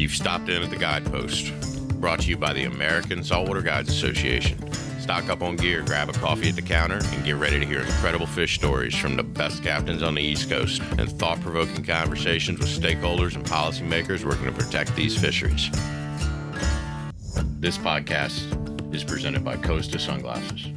You've stopped in at the Guidepost, brought to you by the American Saltwater Guides Association. Stock up on gear, grab a coffee at the counter, and get ready to hear incredible fish stories from the best captains on the East Coast and thought-provoking conversations with stakeholders and policymakers working to protect these fisheries. This podcast is presented by Costa Sunglasses.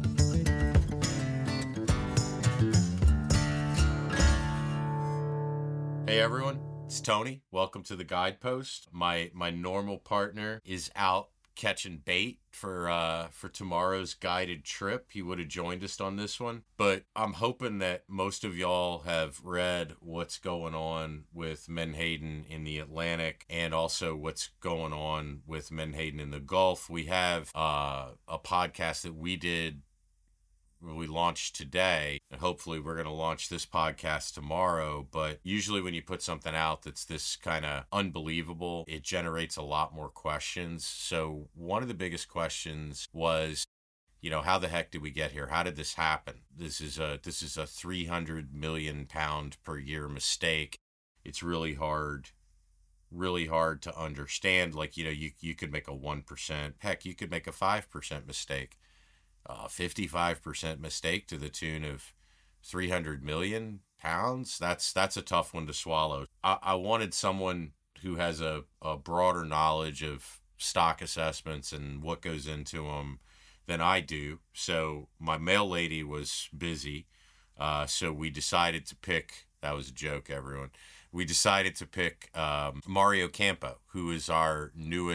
Hey everyone, it's Tony. Welcome to the Guidepost. My normal partner is out catching bait for tomorrow's guided trip. He would have joined us on this one, but I'm hoping that most of y'all have read what's going on with Menhaden in the Atlantic and also what's going on with Menhaden in the Gulf. We have a podcast that we launched today, and hopefully we're going to launch this podcast tomorrow. But usually when you put something out that's this kind of unbelievable, it generates a lot more questions. So one of the biggest questions was, how the heck did we get here? How did this happen? This is a 300 million pound per year mistake. It's really hard to understand. Like, you could make a 1%, heck, you could make a 5% mistake. 55% mistake to the tune of 300 million pounds. That's a tough one to swallow. I wanted someone who has a broader knowledge of stock assessments and what goes into them than I do. So my mail lady was busy. So we decided to pick, that was a joke, everyone. We decided to pick Mario Campo, who is our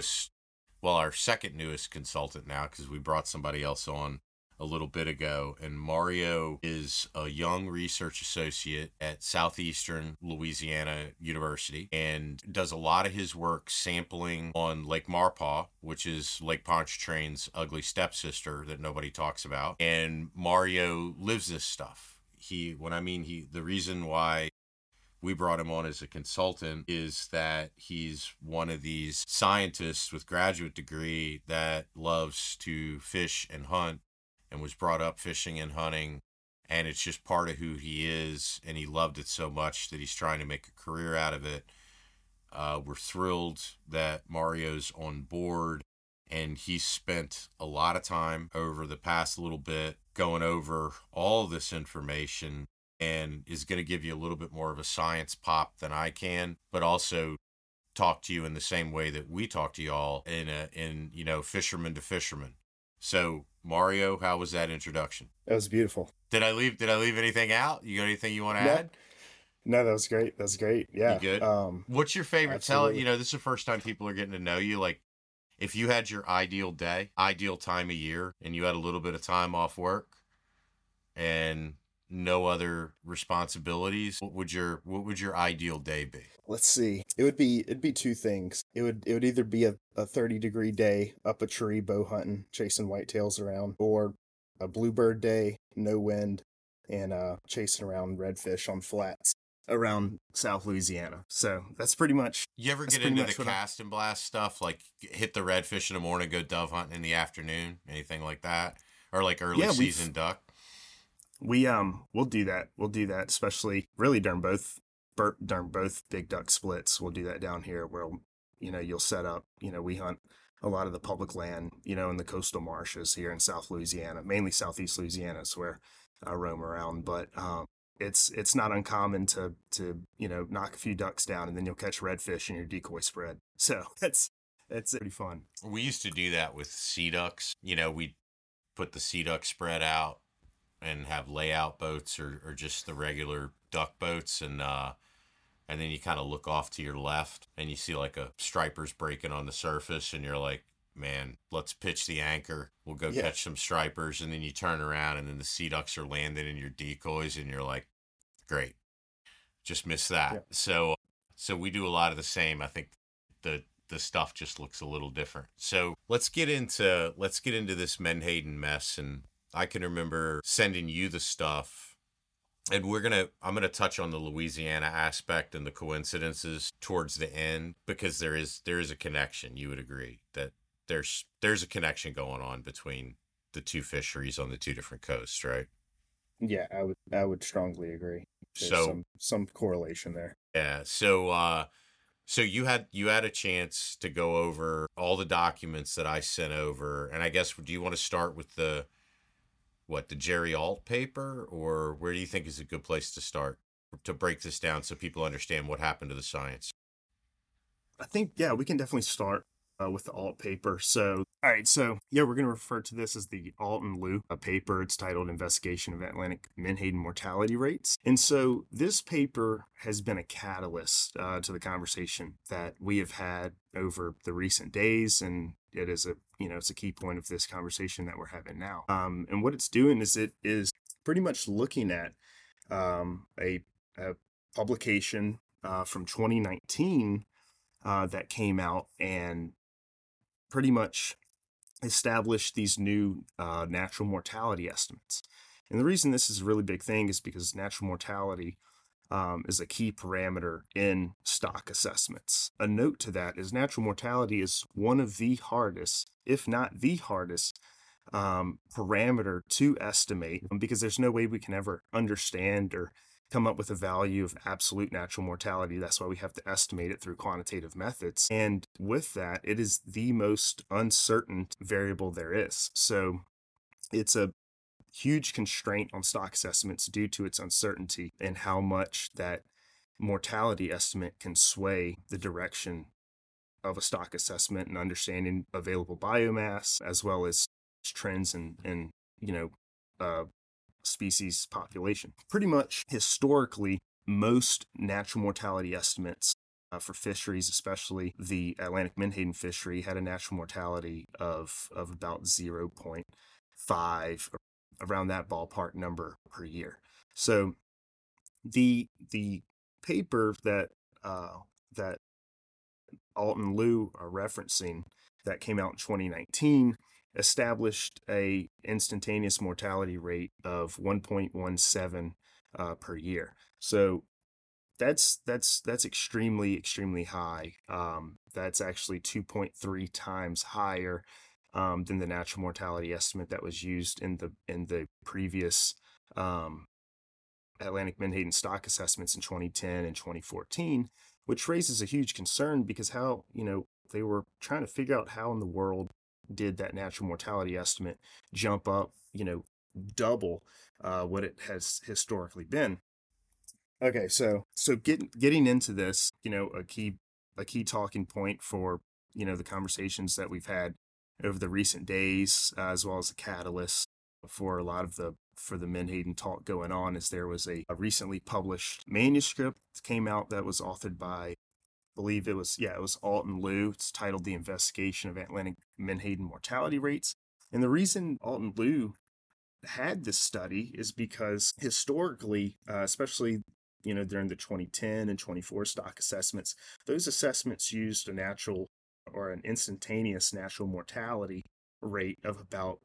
second newest consultant now, because we brought somebody else on a little bit ago. And Mario is a young research associate at Southeastern Louisiana University and does a lot of his work sampling on Lake Maurepas, which is Lake Pontchartrain's ugly stepsister that nobody talks about. And Mario lives this stuff. The reason why we brought him on as a consultant is that he's one of these scientists with graduate degree that loves to fish and hunt and was brought up fishing and hunting, and it's just part of who he is, and he loved it so much that he's trying to make a career out of it. We're thrilled that Mario's on board, and he's spent a lot of time over the past little bit going over all this information and is going to give you a little bit more of a science pop than I can, but also talk to you in the same way that we talk to y'all in fisherman to fisherman. So Mario, how was that introduction? That was beautiful. Did I leave anything out? You got anything you want to add? No, that was great. Yeah. You good? What's your favorite? Absolutely. This is the first time people are getting to know you. Like, if you had your ideal time of year, and you had a little bit of time off work and no other responsibilities, what would your ideal day be? Let's see. It'd be two things. It would either be a 30-degree day up a tree bow hunting, chasing whitetails around, or a bluebird day, no wind, and chasing around redfish on flats around South Louisiana. So that's pretty much. You ever get into the cast and blast stuff, like hit the redfish in the morning, go dove hunting in the afternoon, anything like that, or like early season duck? We'll do that. Especially really during both big duck splits. We'll do that down here where, you'll set up, we hunt a lot of the public land, in the coastal marshes here in South Louisiana, mainly Southeast Louisiana is where I roam around. But, it's not uncommon to knock a few ducks down, and then you'll catch redfish in your decoy spread. So it's pretty fun. We used to do that with sea ducks. We put the sea duck spread out and have layout boats or just the regular duck boats, and then you kind of look off to your left and you see like a striper's breaking on the surface, and you're like, man, let's pitch the anchor. We'll go catch some stripers. And then you turn around and then the sea ducks are landing in your decoys, and you're like, great, just missed that. Yeah. So we do a lot of the same. I think the stuff just looks a little different. So let's get into this Menhaden mess. And I can remember sending you the stuff, and I'm gonna touch on the Louisiana aspect and the coincidences towards the end, because there is a connection. You would agree that there's a connection going on between the two fisheries on the two different coasts, right? Yeah, I would strongly agree. There's some correlation there. Yeah. So So you had a chance to go over all the documents that I sent over, and I guess do you want to start with the Jerry Alt paper, or where do you think is a good place to start to break this down so people understand what happened to the science? I think, yeah, we can definitely start with the alt paper. So, all right, so yeah, we're going to refer to this as the Alton Liu paper. It's titled Investigation of Atlantic Menhaden Mortality Rates. And so this paper has been a catalyst to the conversation that we have had over the recent days. And it is it's a key point of this conversation that we're having now. And what it's doing is it is pretty much looking at a publication from 2019 that came out and pretty much established these new natural mortality estimates. And the reason this is a really big thing is because natural mortality is a key parameter in stock assessments. A note to that is natural mortality is one of the hardest, if not the hardest, parameter to estimate, because there's no way we can ever understand or come up with a value of absolute natural mortality. That's why we have to estimate it through quantitative methods. And with that, it is the most uncertain variable there is. So it's a huge constraint on stock assessments due to its uncertainty and how much that mortality estimate can sway the direction of a stock assessment and understanding available biomass, as well as trends in uh, species population. Pretty much historically, most natural mortality estimates for fisheries, especially the Atlantic menhaden fishery, had a natural mortality of about 0.5, around that ballpark number per year. So the paper that Alton Liu are referencing that came out in 2019 established a instantaneous mortality rate of 1.17 per year. So that's extremely high. That's actually 2.3 times higher than the natural mortality estimate that was used in the previous Atlantic menhaden stock assessments in 2010 and 2014, which raises a huge concern because they were trying to figure out how in the world did that natural mortality estimate jump up, double what it has historically been. Okay, so getting into this, a key talking point for the conversations that we've had over the recent days, as well as a catalyst for a lot of the Menhaden talk going on, is there was a recently published manuscript that came out that was authored by, I believe it was Alton Liu. It's titled "The Investigation of Atlantic Menhaden Mortality Rates," and the reason Alton Liu had this study is because historically, especially during the 2010 and 24 stock assessments, those assessments used a natural or an instantaneous natural mortality rate of about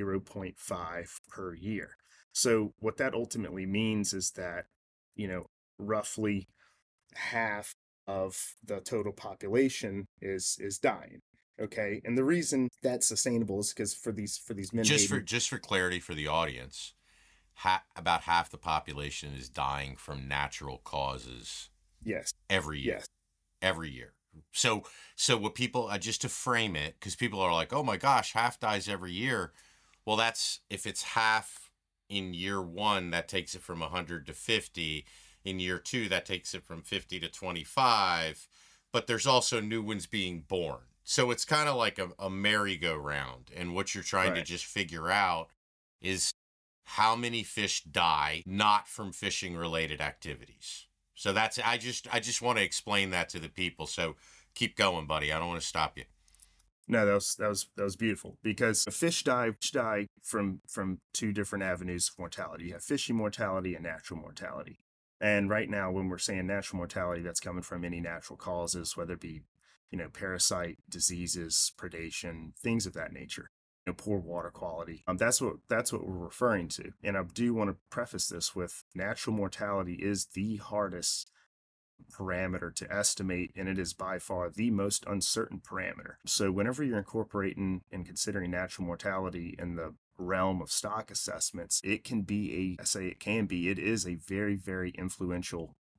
0.5 per year. So what that ultimately means is that, roughly half of the total population is dying. Okay, and the reason that's sustainable is because for these menhaden. Just for clarity for the audience, about half the population is dying from natural causes Yes. every year. Yes. Every year. So what people just to frame it, because people are like, oh my gosh, half dies every year. Well, that's if it's half in year one, that takes it from 100 to 50. In year two, that takes it from 50 to 25. But there's also new ones being born. So it's kind of like a merry-go-round. And what you're trying to Right. just figure out is how many fish die not from fishing related activities. So that's I just want to explain that to the people. So keep going, buddy. I don't want to stop you. No, that was beautiful because fish die from two different avenues of mortality. You have fishing mortality and natural mortality. And right now, when we're saying natural mortality, that's coming from any natural causes, whether it be, parasite, diseases, predation, things of that nature. Poor water quality. That's what we're referring to. And I do want to preface this with natural mortality is the hardest parameter to estimate, and it is by far the most uncertain parameter. So whenever you're incorporating and considering natural mortality in the realm of stock assessments, it is a very, very influential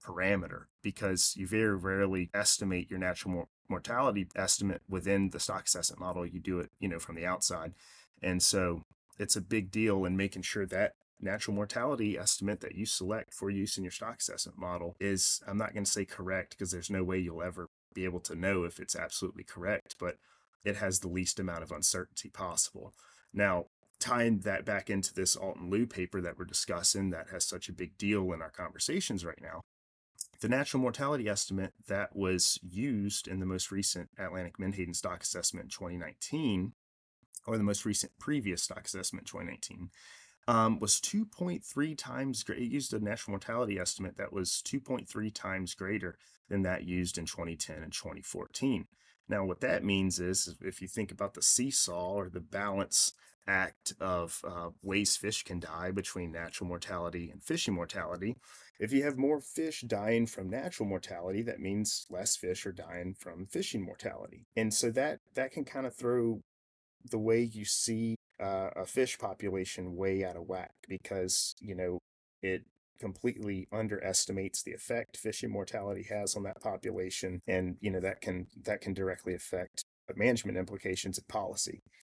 parameter, because you very rarely estimate your natural mortality estimate within the stock assessment model. You do it, from the outside. And so it's a big deal in making sure that natural mortality estimate that you select for use in your stock assessment model is, I'm not going to say correct, because there's no way you'll ever be able to know if it's absolutely correct, but it has the least amount of uncertainty possible. Now, tying that back into this Alton Liu paper that we're discussing that has such a big deal in our conversations right now, the natural mortality estimate that was used in the most recent Atlantic Menhaden stock assessment in 2019, or the most recent previous stock assessment in 2019, was 2.3 times greater. It used a natural mortality estimate that was 2.3 times greater than that used in 2010 and 2014. Now, what that means is, if you think about the seesaw or the balance act of ways fish can die between natural mortality and fishing mortality, if you have more fish dying from natural mortality, that means less fish are dying from fishing mortality. And so that can kind of throw the way you see a fish population way out of whack, because it completely underestimates the effect fishing mortality has on that population, and that can directly affect management implications of policy.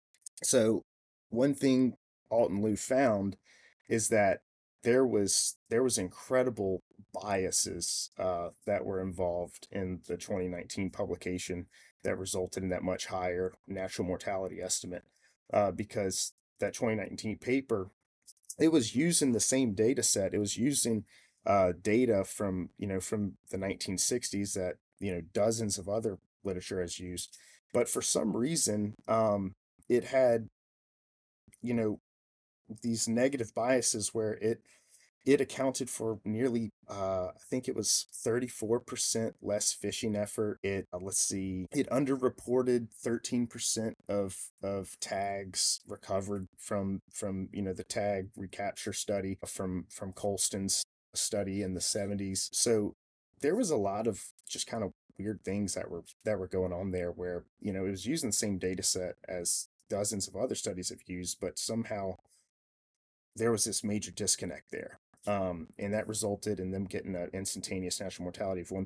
So one thing Alton Liu found is that there was incredible biases that were involved in the 2019 publication that resulted in that much higher natural mortality estimate, because that 2019 paper, it was using the same data set. It was using data from the 1960s that dozens of other literature has used, but for some reason it had you know these negative biases where it accounted for nearly I think it was 34% less fishing effort. Let's see, it underreported 13% of tags recovered from the tag recapture study from Colston's study in the 70s. So there was a lot of just kind of weird things that were going on there, where it was using the same data set as dozens of other studies have used, but somehow there was this major disconnect there. And that resulted in them getting an instantaneous natural mortality of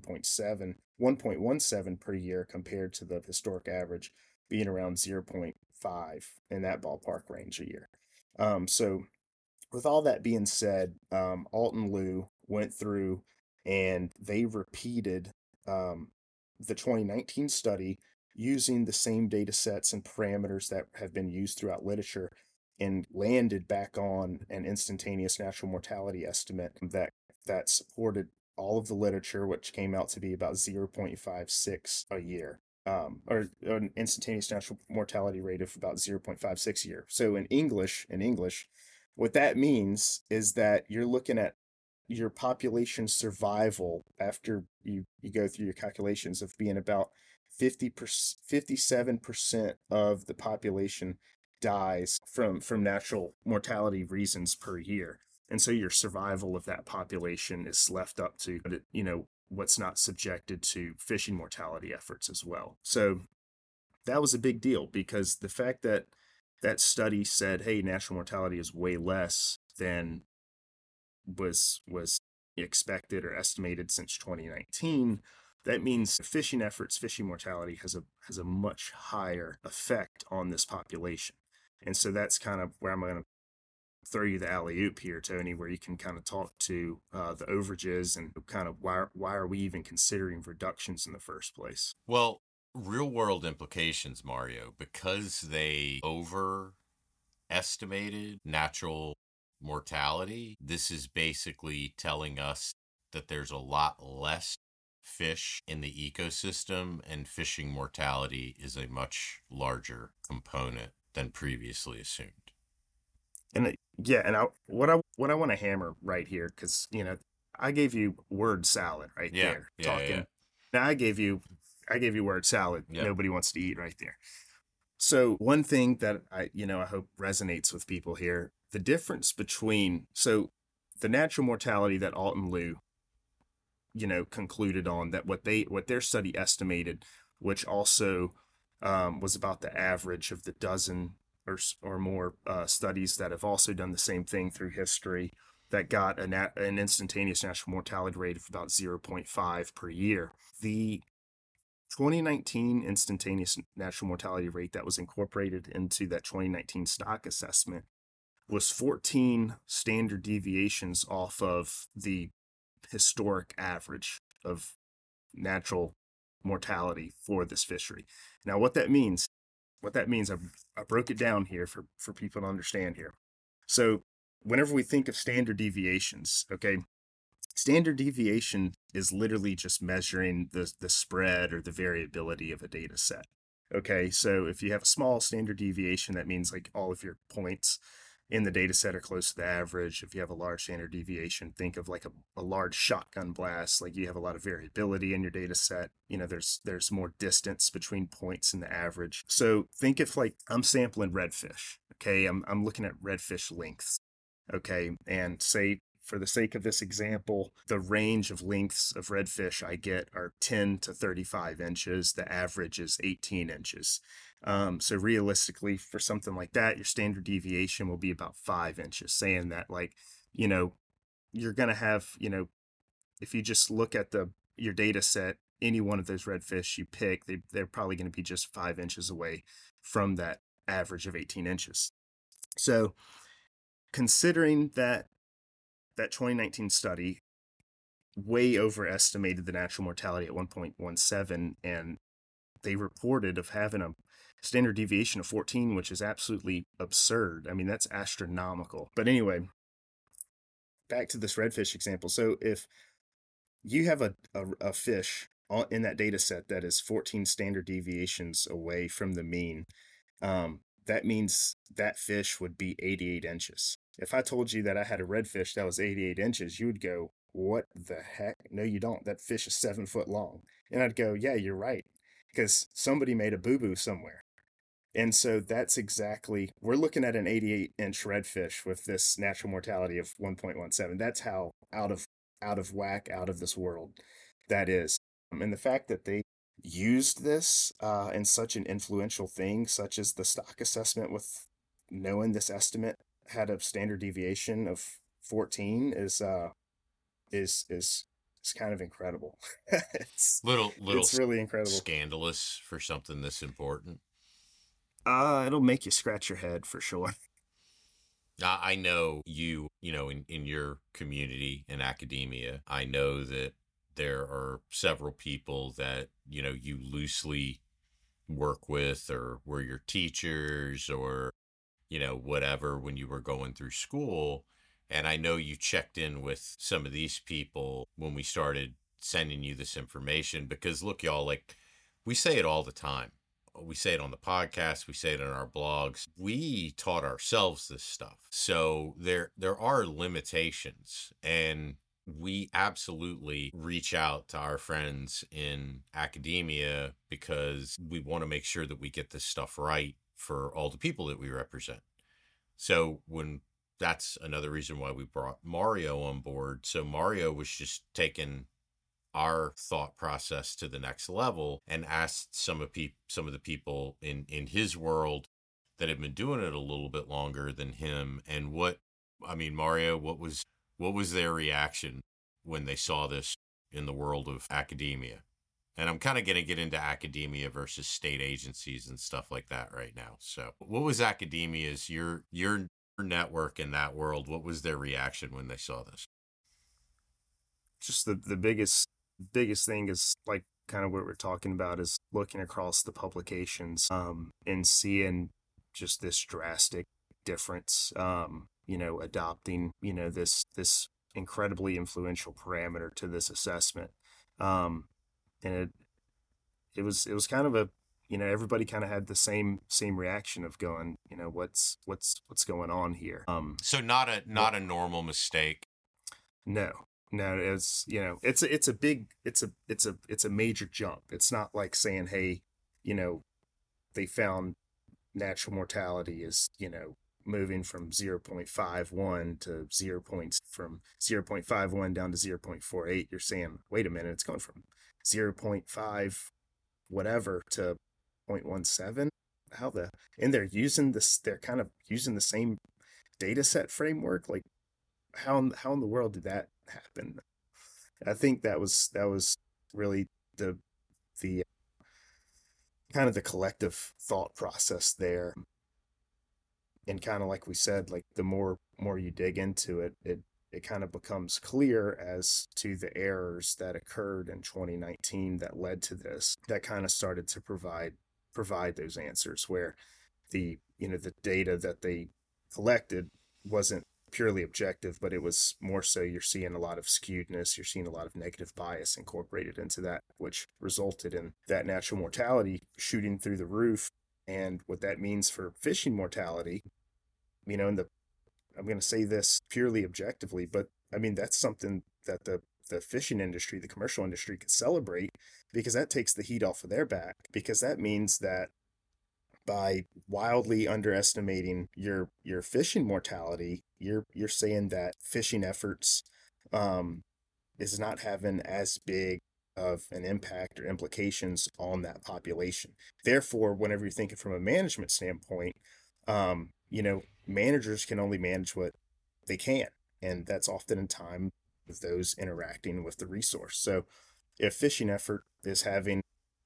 1.17 per year, compared to the historic average being around 0.5 in that ballpark range a year. So with all that being said, Alton Liu went through and they repeated the 2019 study using the same data sets and parameters that have been used throughout literature, and landed back on an instantaneous natural mortality estimate that supported all of the literature, which came out to be about 0.56 a year, or an instantaneous natural mortality rate of about 0.56 a year. So in English, what that means is that you're looking at your population survival after you go through your calculations of being about 57% of the population dies from natural mortality reasons per year. And so your survival of that population is left up to, what's not subjected to fishing mortality efforts as well. So that was a big deal, because the fact that that study said, hey, natural mortality is way less than was expected or estimated since 2019, that means fishing efforts, fishing mortality has a much higher effect on this population. And so that's kind of where I'm going to throw you the alley oop here, Tony, where you can kind of talk to the overages and kind of why are we even considering reductions in the first place? Well, real world implications, Mario, because they overestimated natural mortality. This is basically telling us that there's a lot less fish in the ecosystem, and fishing mortality is a much larger component than previously assumed. And what I want to hammer right here, because I gave you word salad right there, talking. Yeah. Now I gave you word salad. Yep. Nobody wants to eat right there. So one thing that I hope resonates with people here, the difference between the natural mortality that Alton Liu concluded on, that what their study estimated, which also was about the average of the 12 or more studies that have also done the same thing through history. The natural mortality that Alton Liu estimated was 1.17 per year, compared to the historic average being around 0.5 in that ballpark range a year. So with all that being said, Alton Liu went through and they repeated the 2019 study using the same data sets and parameters that have been used throughout literature, and landed back on an instantaneous natural mortality estimate that supported all of the literature, which came out to be about 0.56 a year, compared to the 2019 paper. So that got an instantaneous natural mortality rate of about 0.5 per year. The 2019 instantaneous natural mortality rate that was incorporated into that 2019 stock assessment was 14 standard deviations off of the historic average of natural mortality for this fishery. Now, I broke it down here for people to understand here. So, whenever we think of standard deviations, okay, standard deviation is literally just measuring the spread or the variability of a data set. Okay, so if you have a small standard deviation, that means like all of your points in the data set are close to the average. If you have a large standard deviation, think of like a large shotgun blast, like you have a lot of variability in your data set. You know, there's more distance between points in the average. So think if like I'm sampling redfish, okay, I'm looking at redfish lengths, okay, and say for the sake of this example, the range of lengths of redfish I get are 10 to 35 inches. The average is 18 inches. So realistically, for something like that, your standard deviation will be about 5 inches, saying that like, you know, you're going to have, you know, if you just look at your data set, any one of those redfish you pick, they're probably going to be just 5 inches away from that average of 18 inches. So considering that 2019 study way overestimated the natural mortality at 1.17, and they reported of having a standard deviation of 14, which is absolutely absurd. I mean, that's astronomical. But anyway, back to this redfish example. So if you have a fish in that data set that is 14 standard deviations away from the mean, that means that fish would be 88 inches. If I told you that I had a redfish that was 88 inches, you would go, what the heck? No, you don't. That fish is 7 foot long. And I'd go, yeah, you're right. Because somebody made a boo-boo somewhere. And so that's exactly, we're looking at an 88-inch redfish with this natural mortality of 1.17. That's how out of whack, out of this world that is. And the fact that they used this in such an influential thing, such as the stock assessment, with knowing this estimate had a standard deviation of 14 is kind of incredible. it's Little it's really incredible. scandalous for something this important. It'll make you scratch your head for sure. I know you know, in your community in academia, I know that there are several people that, you know, you loosely work with or were your teachers or, you know, whatever when you were going through school. And I know you checked in with some of these people when we started sending you this information because look, y'all, like we say it all the time. We say it on the podcast, we say it in our blogs. We taught ourselves this stuff. So there are limitations, and we absolutely reach out to our friends in academia because we want to make sure that we get this stuff right for all the people that we represent. So when that's another reason why we brought Mario on board. So Mario was just taking our thought process to the next level and asked some of the people in his world that have been doing it a little bit longer than him. And Mario, what was their reaction when they saw this in the world of academia? And I'm kind of going to get into academia versus state agencies and stuff like that right now. So what was academia's, your network in that world? What was their reaction when they saw this? Just the biggest thing is like kind of what we're talking about is looking across the publications and seeing just this drastic difference, you know, adopting, you know, this incredibly influential parameter to this assessment. And it was kind of a, you know, everybody kind of had the same reaction of going, you know, what's going on here. So not a normal mistake. No, no, it's, you know, it's a major jump. It's not like saying, hey, you know, they found natural mortality is, you know, moving from 0.51 to 0.51 down to 0.48. You're saying, wait a minute, it's going from 0.5 whatever to 0.17. And they're using this, they're kind of using the same data set framework. Like, how in the world did that happen? I think that was really the kind of the collective thought process there. And kind of like we said, like the more you dig into it, it kind of becomes clear as to the errors that occurred in 2019 that led to this, that kind of started to provide those answers, where the data that they collected wasn't purely objective, but it was more so you're seeing a lot of skewedness, you're seeing a lot of negative bias incorporated into that, which resulted in that natural mortality shooting through the roof. And what that means for fishing mortality, in the I'm going to say this purely objectively, but I mean that's something that the fishing industry, the commercial industry, could celebrate, because that takes the heat off of their back, because that means that by wildly underestimating your fishing mortality, you're saying that fishing efforts um, is not having as big of an impact or implications on that population. Therefore, whenever you're thinking from a management standpoint, managers can only manage what they can, and that's often in time with those interacting with the resource. So, if fishing effort is having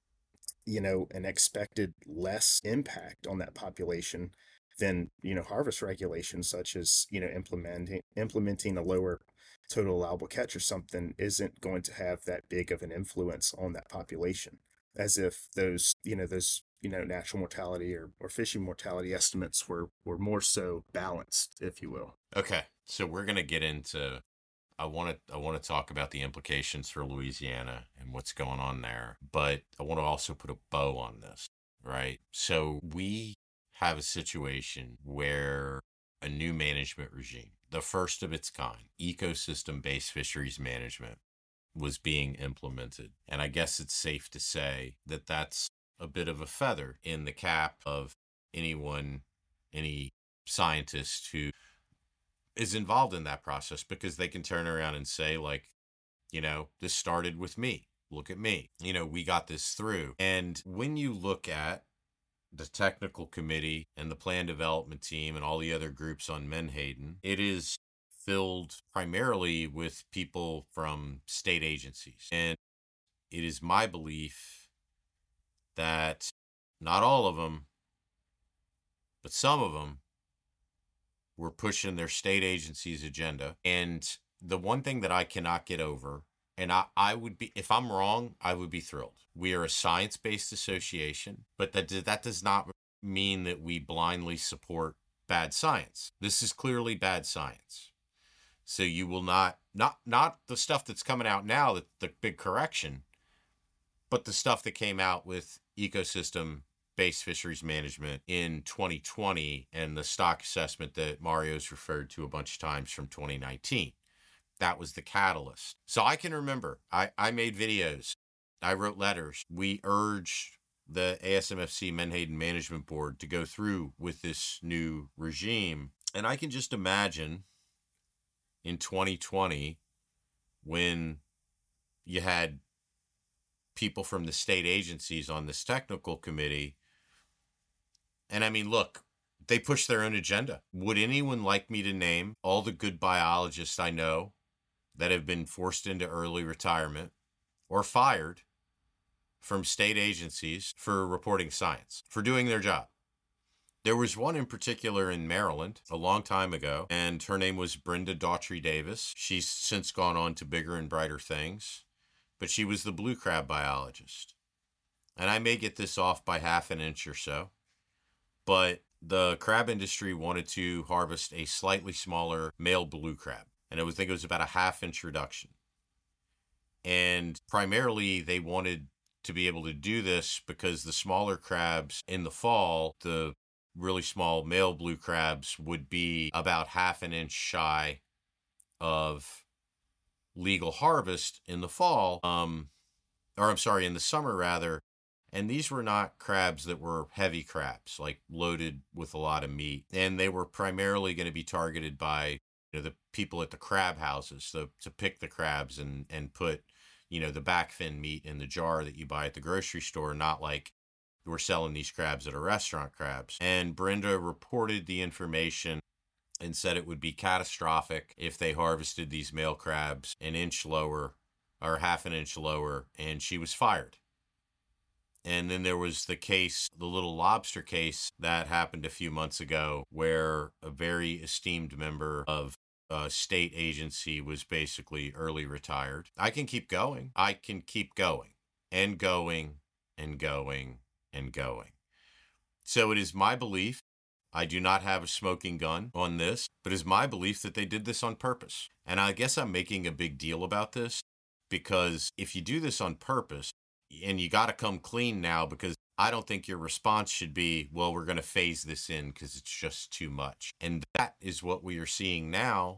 an expected less impact on that population, then harvest regulations such as implementing a lower total allowable catch or something isn't going to have that big of an influence on that population, as if those natural mortality or fishing mortality estimates were more so balanced, if you will. Okay, so we're gonna get into. I want to talk about the implications for Louisiana and what's going on there, but I want to also put a bow on this, right? So we have a situation where a new management regime, the first of its kind, ecosystem-based fisheries management, was being implemented. And I guess it's safe to say that that's a bit of a feather in the cap of any scientist who is involved in that process, because they can turn around and say, like, this started with me. Look at me. We got this through. And when you look at the technical committee and the plan development team and all the other groups on Menhaden, it is filled primarily with people from state agencies. And it is my belief that not all of them, but some of them were pushing their state agency's agenda. And the one thing that I cannot get over, and I would be, if I'm wrong, I would be thrilled. We are a science-based association, but that does not mean that we blindly support bad science. This is clearly bad science. So you will not the stuff that's coming out now, the big correction, but the stuff that came out with ecosystem-based fisheries management in 2020 and the stock assessment that Mario's referred to a bunch of times from 2019. That was the catalyst. So I can remember, I made videos, I wrote letters. We urged the ASMFC Menhaden Management Board to go through with this new regime. And I can just imagine in 2020, when you had people from the state agencies on this technical committee, and I mean, look, they push their own agenda. Would anyone like me to name all the good biologists I know that have been forced into early retirement or fired from state agencies for reporting science, for doing their job? There was one in particular in Maryland a long time ago, and her name was Brenda Daughtry Davis. She's since gone on to bigger and brighter things, but she was the blue crab biologist. And I may get this off by half an inch or so, but the crab industry wanted to harvest a slightly smaller male blue crab. And I think it was about a half-inch reduction. And primarily they wanted to be able to do this because the smaller crabs in the fall, the really small male blue crabs, would be about half an inch shy of legal harvest in the fall, in the summer rather. And these were not crabs that were heavy crabs, like loaded with a lot of meat. And they were primarily going to be targeted by the people at the crab houses to pick the crabs and put, the back fin meat in the jar that you buy at the grocery store, not like we're selling these crabs at a restaurant crabs. And Brenda reported the information and said it would be catastrophic if they harvested these male crabs an inch lower or half an inch lower, and she was fired. And then there was the case, the little lobster case that happened a few months ago, where a very esteemed member of a state agency was basically early retired. I can keep going. I can keep going and going and going and going. So it is my belief, I do not have a smoking gun on this, but it is my belief that they did this on purpose. And I guess I'm making a big deal about this because if you do this on purpose, and you got to come clean now, because I don't think your response should be, well, we're going to phase this in because it's just too much. And that is what we are seeing now.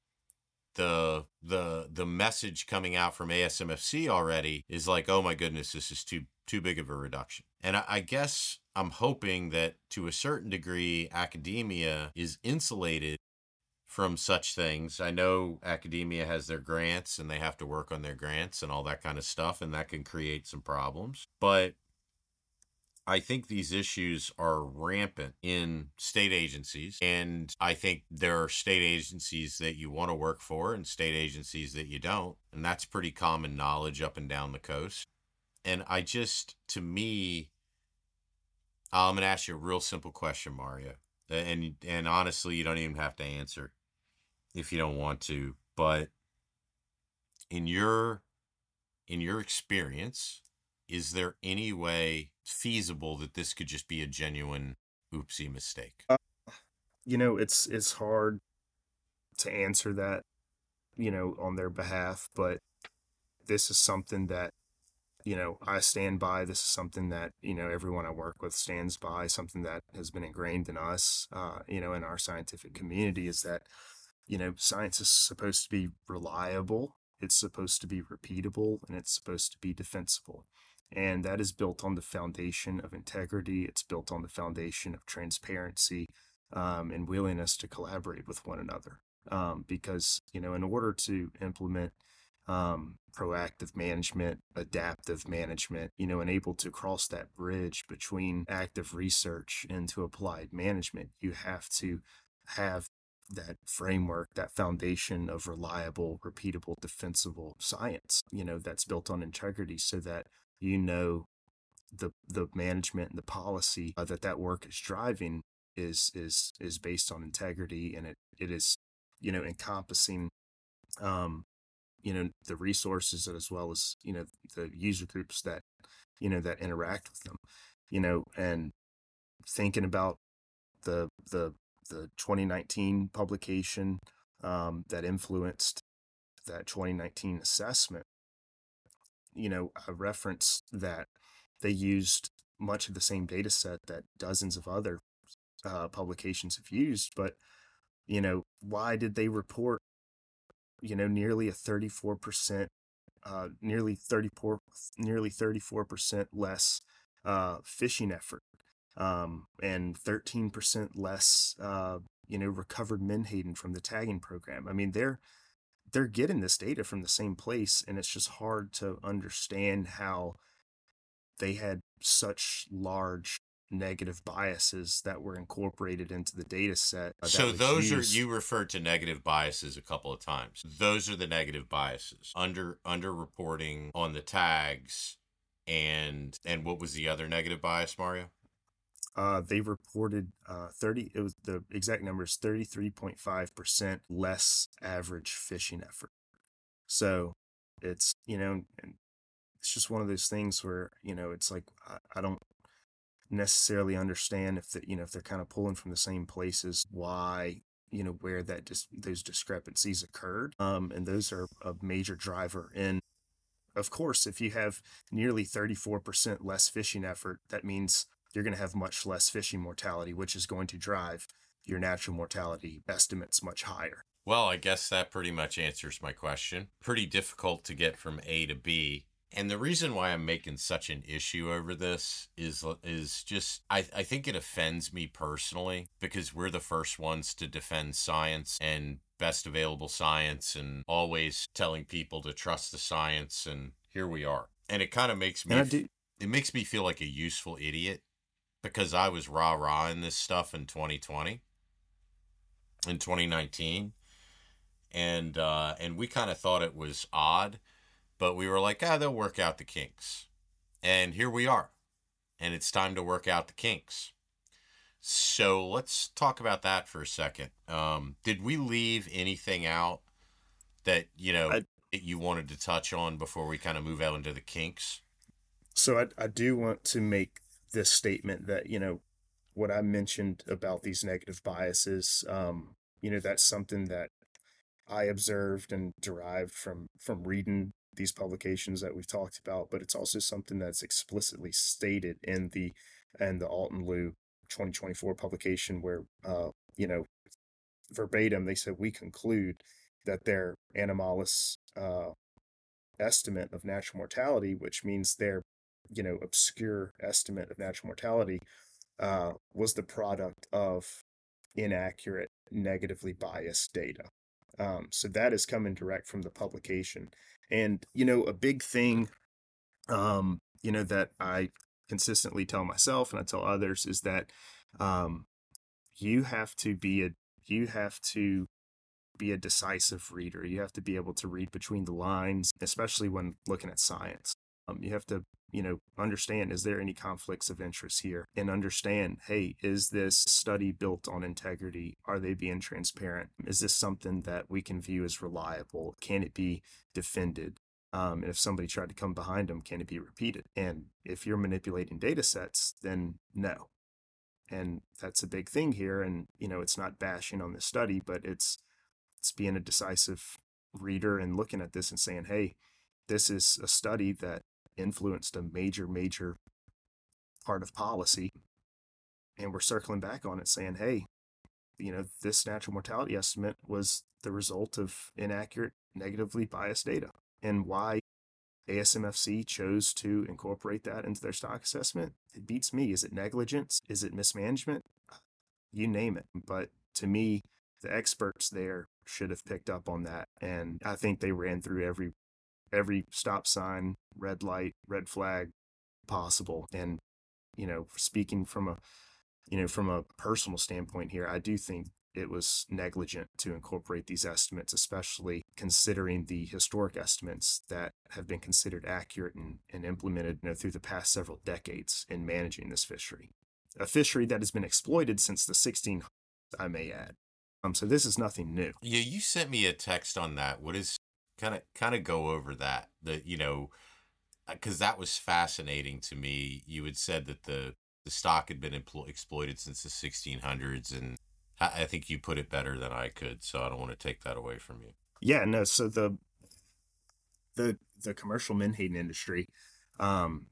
The message coming out from ASMFC already is like, oh my goodness, this is too big of a reduction. And I guess I'm hoping that to a certain degree, academia is insulated from such things. I know academia has their grants and they have to work on their grants and all that kind of stuff, and that can create some problems. But I think these issues are rampant in state agencies, and I think there are state agencies that you want to work for and state agencies that you don't, and that's pretty common knowledge up and down the coast. And to me, I'm going to ask you a real simple question, Mario, and honestly, you don't even have to answer if you don't want to, but in your experience, is there any way feasible that this could just be a genuine oopsie mistake? It's hard to answer that, on their behalf, but this is something that, I stand by. This is something that, everyone I work with stands by, something that has been ingrained in us, in our scientific community, is that science is supposed to be reliable, it's supposed to be repeatable, and it's supposed to be defensible. And that is built on the foundation of integrity. It's built on the foundation of transparency, and willingness to collaborate with one another. Because, in order to implement proactive management, adaptive management, and able to cross that bridge between active research into applied management, you have to have that framework, that foundation of reliable, repeatable, defensible science, that's built on integrity, so that the management and the policy that work is driving is based on integrity, and it is encompassing the resources, as well as the user groups that that interact with them, and thinking about the 2019 publication that influenced that 2019 assessment. I referenced that they used much of the same data set that dozens of other publications have used, but why did they report nearly a 34% nearly 34% less fishing effort, and 13% less recovered menhaden from the tagging program? I mean, they're getting this data from the same place, and it's just hard to understand how they had such large negative biases that were incorporated into the data set. So you referred to negative biases a couple of times. Those are the negative biases. Under reporting on the tags, and what was the other negative bias, Mario? They reported it was the exact number is 33.5% less average fishing effort. So it's, and it's just one of those things where, it's like, I don't necessarily understand if they're kind of pulling from the same places, why, where those discrepancies occurred. And those are a major driver. And of course, if you have nearly 34% less fishing effort, that means you're going to have much less fishing mortality, which is going to drive your natural mortality estimates much higher. Well, I guess that pretty much answers my question. Pretty difficult to get from A to B. And the reason why I'm making such an issue over this is just, I think it offends me personally, because we're the first ones to defend science and best available science, and always telling people to trust the science, and here we are. And it kind of makes me, it makes me feel like a useful idiot, because I was rah-rah in this stuff in 2020. in 2019, and we kind of thought it was odd, but we were like, they'll work out the kinks, and here we are, and it's time to work out the kinks. So let's talk about that for a second. Did we leave anything out that I that you wanted to touch on before we kind of move out into the kinks? I do want to make this statement that, what I mentioned about these negative biases, that's something that I observed and derived from reading these publications that we've talked about, but it's also something that's explicitly stated in the Alton Liu 2024 publication where verbatim they said we conclude that their anomalous estimate of natural mortality, which means their obscure estimate of natural mortality, was the product of inaccurate, negatively biased data. So that is coming direct from the publication. And, a big thing, that I consistently tell myself and I tell others is that um, you have to be a you have to be a decisive reader. You have to be able to read between the lines, especially when looking at science. You have to, understand, is there any conflicts of interest here? And understand, hey, is this study built on integrity? Are they being transparent? Is this something that we can view as reliable? Can it be defended? And if somebody tried to come behind them, can it be repeated? And if you're manipulating data sets, then no. And that's a big thing here. And, it's not bashing on this study, but it's being a decisive reader and looking at this and saying, hey, this is a study that influenced a major part of policy. And we're circling back on it saying, hey, this natural mortality estimate was the result of inaccurate, negatively biased data. And why ASMFC chose to incorporate that into their stock assessment, it beats me. Is it negligence? Is it mismanagement? You name it. But to me, the experts there should have picked up on that. And I think they ran through every stop sign, red light, red flag possible. And, speaking from a personal standpoint here, I do think it was negligent to incorporate these estimates, especially considering the historic estimates that have been considered accurate and implemented through the past several decades in managing this fishery. A fishery that has been exploited since the 1600s, I may add. So this is nothing new. Yeah, you sent me a text on that. What is kind of go over that? Because that was fascinating to me. You had said that the stock had been exploited since the 1600s, and I think you put it better than I could. So I don't want to take that away from you. Yeah, no. So the commercial menhaden industry, um,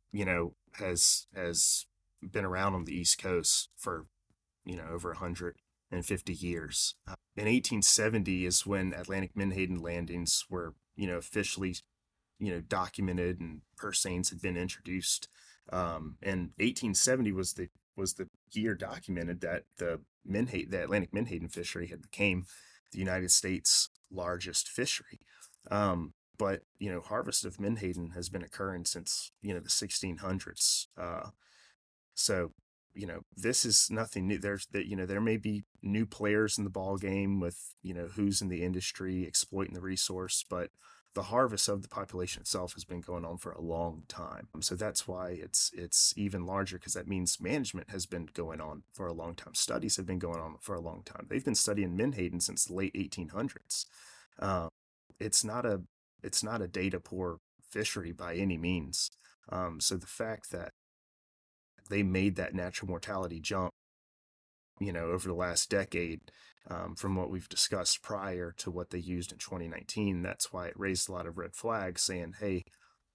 has been around on the East Coast for over 150 years. In 1870 is when Atlantic menhaden landings were officially documented and purse seines had been introduced. And 1870 was the year documented that the Atlantic menhaden fishery had became the United States' largest fishery. But harvest of menhaden has been occurring since the 1600s. So this is nothing new. There's that there may be new players in the ball game with who's in the industry exploiting the resource, but the harvest of the population itself has been going on for a long time. So that's why it's even larger, because that means management has been going on for a long time. Studies have been going on for a long time. They've been studying menhaden since the late 1800s. Uh, it's not a data poor fishery by any means. So the fact that they made that natural mortality jump, over the last decade, from what we've discussed prior to what they used in 2019. That's why it raised a lot of red flags saying, hey,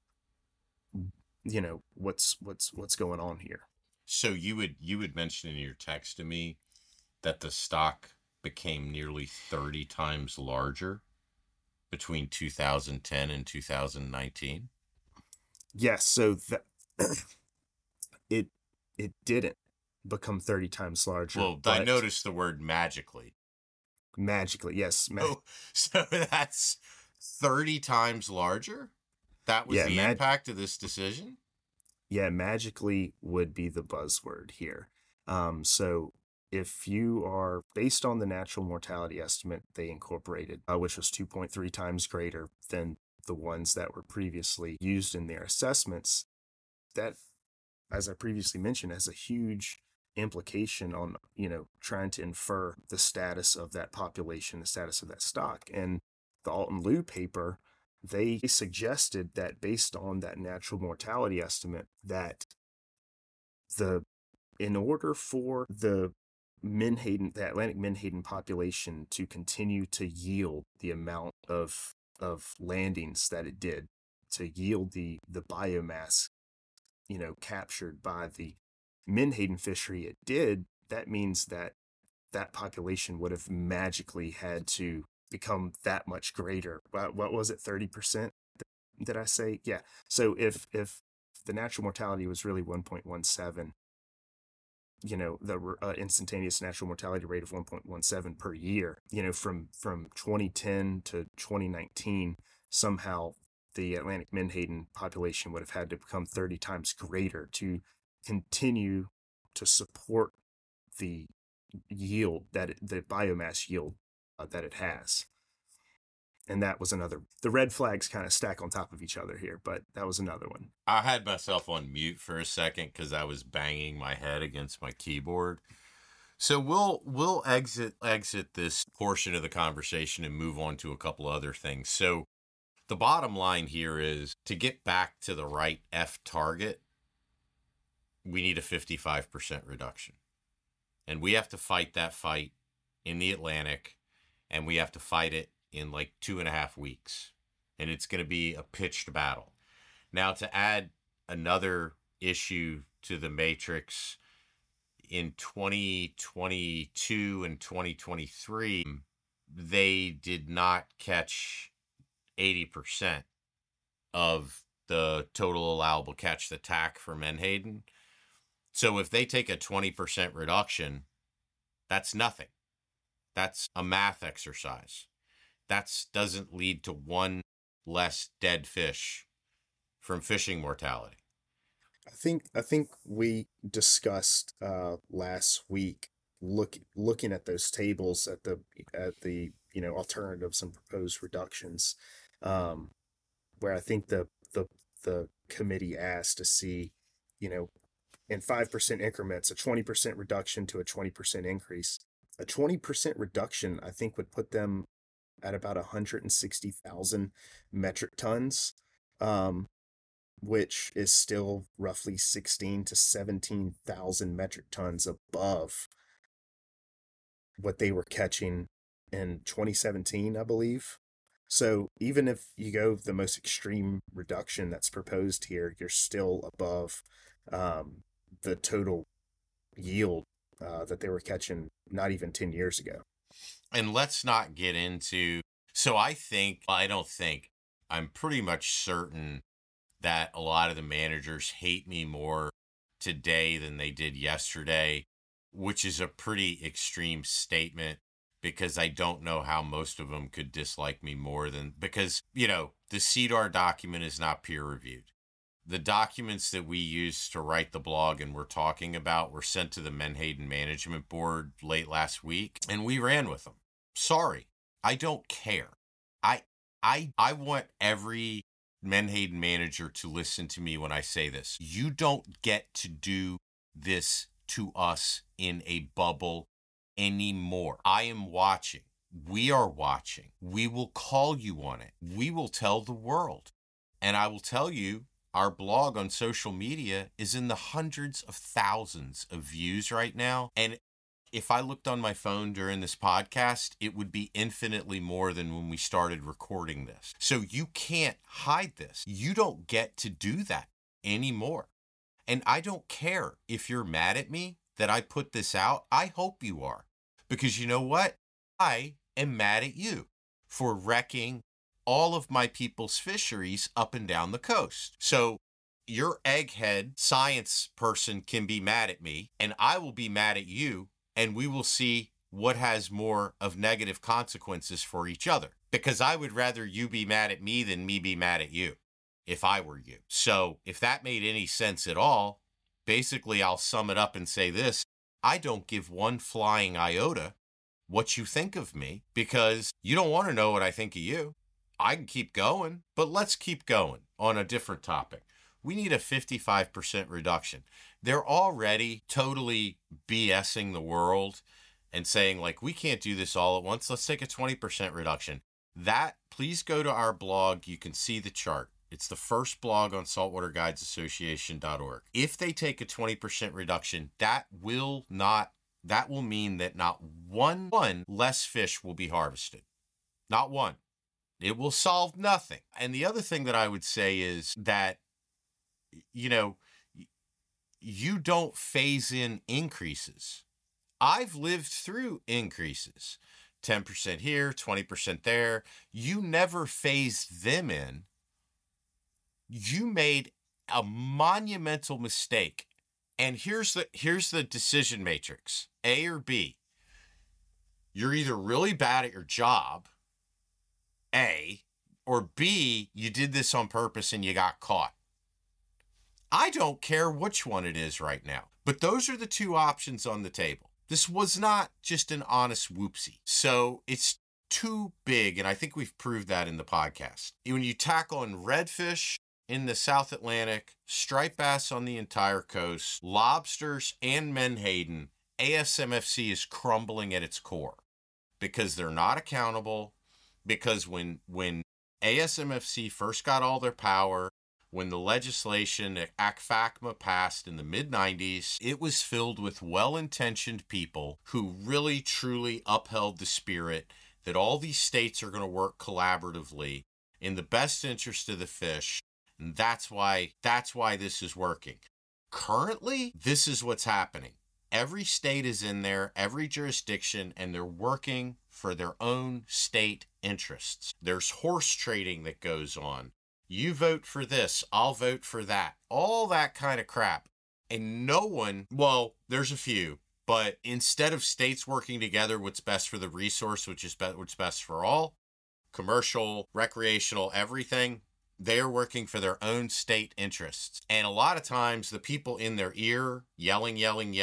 what's going on here? So you would mention in your text to me that the stock became nearly 30 times larger between 2010 and 2019. Yes. So that it it didn't become 30 times larger, Well, I but noticed the word magically. magically, yes. So that's 30 times larger? That was Yeah, the impact of this decision? yeah, magically would be the buzzword here. So if you are based on the natural mortality estimate they incorporated, which was 2.3 times greater than the ones that were previously used in their assessments, that, as I previously mentioned, has a huge implication on, trying to infer the status of that population, the status of that stock. And the Alton Liu paper, they suggested that based on that natural mortality estimate, that the in order for the Atlantic menhaden population to continue to yield the amount of landings that it did, to yield the biomass, captured by the menhaden fishery it did, that means that that population would have magically had to become that much greater. What was it, 30%? Did I say? Yeah. So if the natural mortality was really 1.17, the instantaneous natural mortality rate of 1.17 per year, from 2010 to 2019, somehow the Atlantic menhaden population would have had to become 30 times greater to continue to support the the biomass yield that it has. And that was another. The red flags kind of stack on top of each other here, but that was another one. I had myself on mute for a second because I was banging my head against my keyboard. So we'll exit this portion of the conversation and move on to a couple other things. So the bottom line here is, to get back to the right F target, we need a 55% reduction. And we have to fight that fight in the Atlantic, and we have to fight it in like 2.5 weeks. And it's going to be a pitched battle. Now, to add another issue to the matrix, in 2022 and 2023, they did not catch 80% of the total allowable catch, the TAC for menhaden. So if they take a 20% reduction, that's nothing. That's a math exercise. That doesn't lead to one less dead fish from fishing mortality. I think we discussed last week looking at those tables at the alternatives and proposed reductions, where I think the committee asked to see, in 5% increments, a 20% reduction to a 20% increase. A 20% reduction, I think, would put them at about 160,000 metric tons, which is still roughly 16 to 17,000 metric tons above what they were catching in 2017, I believe. So even if you go the most extreme reduction that's proposed here, you're still above the total yield that they were catching not even 10 years ago. And let's not get into, I'm pretty much certain that a lot of the managers hate me more today than they did yesterday, which is a pretty extreme statement, because I don't know how most of them could dislike me more than, because, the CDAR document is not peer reviewed. The documents that we used to write the blog and we're talking about were sent to the Menhaden Management Board late last week, and we ran with them. Sorry, I don't care. I want every Menhaden manager to listen to me when I say this. You don't get to do this to us in a bubble anymore. I am watching. We are watching. We will call you on it. We will tell the world. And I will tell you, our blog on social media is in the hundreds of thousands of views right now. And if I looked on my phone during this podcast, it would be infinitely more than when we started recording this. So you can't hide this. You don't get to do that anymore. And I don't care if you're mad at me that I put this out. I hope you are. Because you know what? I am mad at you for wrecking all of my people's fisheries up and down the coast. So your egghead science person can be mad at me, and I will be mad at you, and we will see what has more of negative consequences for each other. Because I would rather you be mad at me than me be mad at you, if I were you. So if that made any sense at all, basically I'll sum it up and say this. I don't give one flying iota what you think of me because you don't want to know what I think of you. I can keep going, but let's keep going on a different topic. We need a 55% reduction. They're already totally BSing the world and saying, like, we can't do this all at once. Let's take a 20% reduction. That, please go to our blog. You can see the chart. It's the first blog on saltwaterguidesassociation.org. If they take a 20% reduction, that will mean that not one less fish will be harvested. Not one. It will solve nothing. And the other thing that I would say is that, you don't phase in increases. I've lived through increases. 10% here, 20% there. You never phased them in. You made a monumental mistake. And here's the decision matrix, A or B. You're either really bad at your job, A, or B, you did this on purpose and you got caught. I don't care which one it is right now, but those are the two options on the table. This was not just an honest whoopsie. So it's too big, and I think we've proved that in the podcast. When you tackle on redfish in the South Atlantic, striped bass on the entire coast, lobsters and menhaden, ASMFC is crumbling at its core because they're not accountable. Because when ASMFC first got all their power, when the legislation at ACFACMA passed in the mid-90s, it was filled with well-intentioned people who really, truly upheld the spirit that all these states are going to work collaboratively in the best interest of the fish. And that's why this is working. Currently, this is what's happening. Every state is in there, every jurisdiction, and they're working for their own state interests. There's horse trading that goes on. You vote for this, I'll vote for that. All that kind of crap. And no one, well, there's a few, but instead of states working together, what's best for the resource, what's best for all, commercial, recreational, everything, they're working for their own state interests. And a lot of times the people in their ear yelling,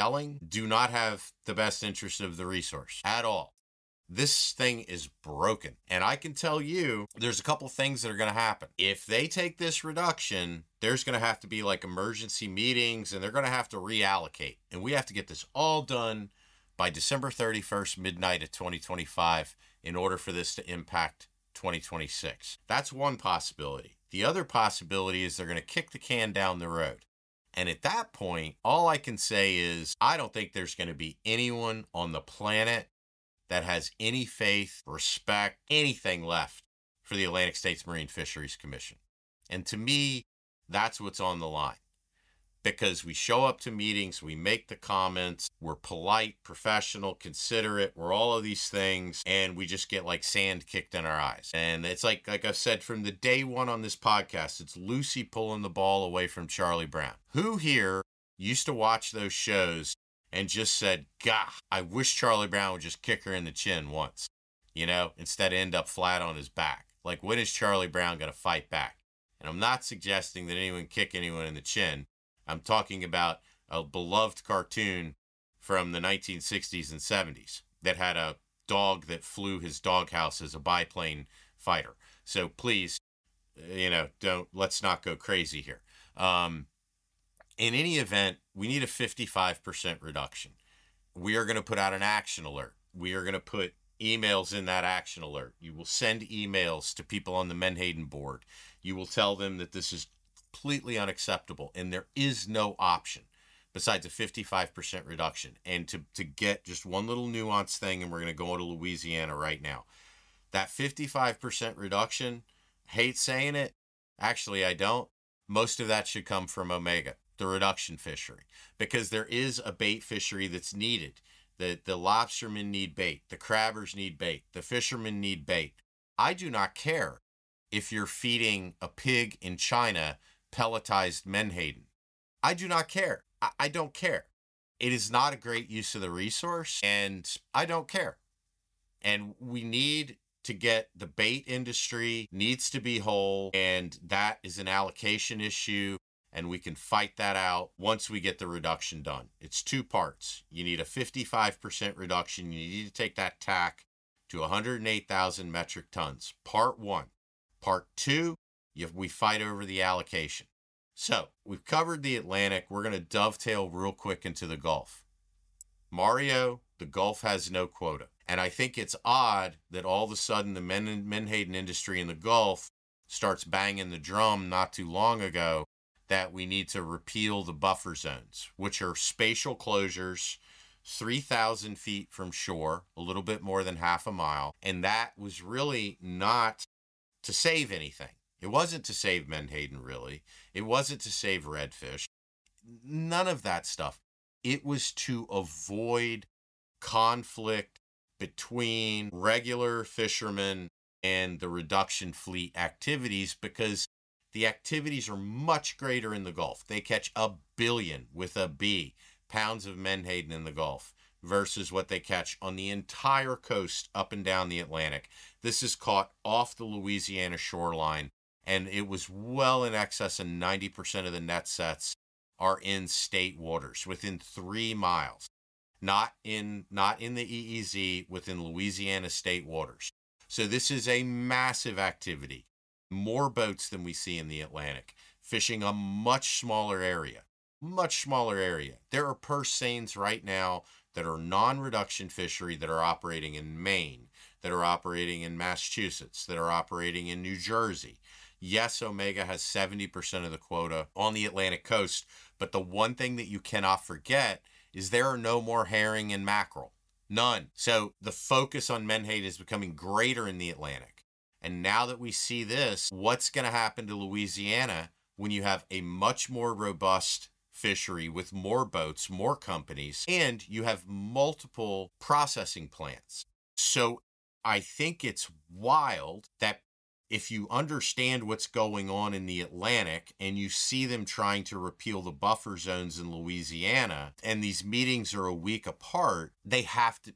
do not have the best interest of the resource at all. This thing is broken. And I can tell you, there's a couple things that are going to happen. If they take this reduction, there's going to have to be like emergency meetings and they're going to have to reallocate. And we have to get this all done by December 31st, midnight of 2025 in order for this to impact 2026. That's one possibility. The other possibility is they're going to kick the can down the road. And at that point, all I can say is I don't think there's going to be anyone on the planet that has any faith, respect, anything left for the Atlantic States Marine Fisheries Commission. And to me, that's what's on the line. Because we show up to meetings, we make the comments, we're polite, professional, considerate, we're all of these things, and we just get like sand kicked in our eyes. And it's like I've said from the day one on this podcast, it's Lucy pulling the ball away from Charlie Brown. Who here used to watch those shows and just said, "God, I wish Charlie Brown would just kick her in the chin once, instead of end up flat on his back." Like, when is Charlie Brown going to fight back? And I'm not suggesting that anyone kick anyone in the chin. I'm talking about a beloved cartoon from the 1960s and 70s that had a dog that flew his doghouse as a biplane fighter. So please, let's not go crazy here. In any event, we need a 55% reduction. We are going to put out an action alert. We are going to put emails in that action alert. You will send emails to people on the Menhaden board. You will tell them that this is completely unacceptable and there is no option besides a 55% reduction. And to get just one little nuance thing, and we're going to go to Louisiana right now. That 55% reduction, hate saying it, actually I don't. Most of that should come from Omega, the reduction fishery, because there is a bait fishery that's needed. The lobstermen need bait. The crabbers need bait. The fishermen need bait. I do not care if you're feeding a pig in China pelletized menhaden. I do not care. I don't care. It is not a great use of the resource, and I don't care. And we need to get the bait industry needs to be whole, and that is an allocation issue. and we can fight that out once we get the reduction done. It's two parts. You need a 55% reduction. You need to take that TAC to 108,000 metric tons. Part one. Part two, we fight over the allocation. So we've covered the Atlantic. We're going to dovetail real quick into the Gulf. Mario, the Gulf has no quota. And I think it's odd that all of a sudden the menhaden industry in the Gulf starts banging the drum not too long ago that we need to repeal the buffer zones, which are spatial closures 3,000 feet from shore, a little bit more than half a mile. And that was really not to save anything. It wasn't to save menhaden, really. It wasn't to save redfish. None of that stuff. It was to avoid conflict between regular fishermen and the reduction fleet activities, because the activities are much greater in the Gulf. They catch 1 billion with a B pounds of menhaden in the Gulf versus what they catch on the entire coast up and down the Atlantic. This is caught off the Louisiana shoreline, and it was well in excess of 90% of the net sets are in state waters within 3 miles, not in the EEZ, within Louisiana state waters. So this is a massive activity, more boats than we see in the Atlantic, fishing a much smaller area. There are purse seines right now that are non-reduction fishery that are operating in Maine, that are operating in Massachusetts, that are operating in New Jersey. Yes, Omega has 70% of the quota on the Atlantic coast, but the one thing that you cannot forget is there are no more herring and mackerel. None. So the focus on menhaden is becoming greater in the Atlantic. And now that we see this, what's going to happen to Louisiana when you have a much more robust fishery with more boats, more companies, and you have multiple processing plants? So I think it's wild that if you understand what's going on in the Atlantic and you see them trying to repeal the buffer zones in Louisiana, and these meetings are a week apart, they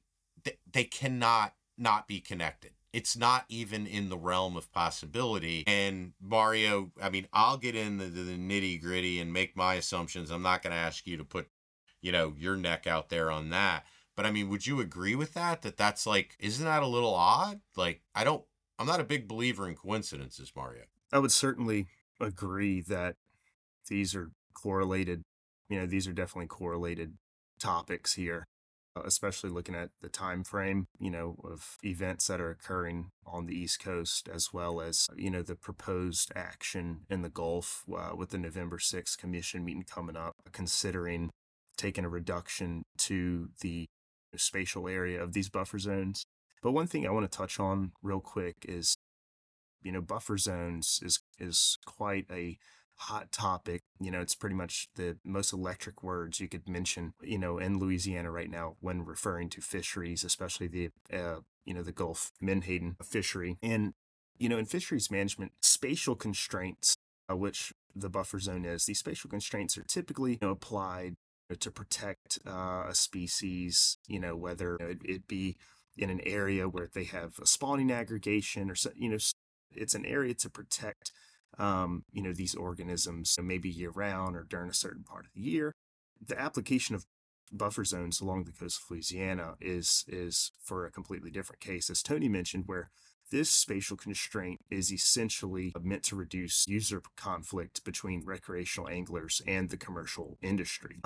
cannot not be connected. It's not even in the realm of possibility. And Mario, I mean, I'll get into the nitty gritty and make my assumptions. I'm not going to ask you to put, your neck out there on that. But I mean, would you agree with that? That's like, isn't that a little odd? Like, I'm not a big believer in coincidences, Mario. I would certainly agree that these are correlated. These are definitely correlated topics here, especially looking at the time frame, of events that are occurring on the East Coast, as well as, the proposed action in the Gulf with the November 6th commission meeting coming up, considering taking a reduction to the spatial area of these buffer zones. But one thing I want to touch on real quick is, buffer zones is quite a hot topic. It's pretty much the most electric words you could mention, in Louisiana right now when referring to fisheries, especially the Gulf menhaden fishery. And, in fisheries management, spatial constraints, which the buffer zone is, these spatial constraints are typically applied to protect a species, whether it be in an area where they have a spawning aggregation, or it's an area to protect these organisms, maybe year round or during a certain part of the year. The application of buffer zones along the coast of Louisiana is for a completely different case, as Tony mentioned, where this spatial constraint is essentially meant to reduce user conflict between recreational anglers and the commercial industry.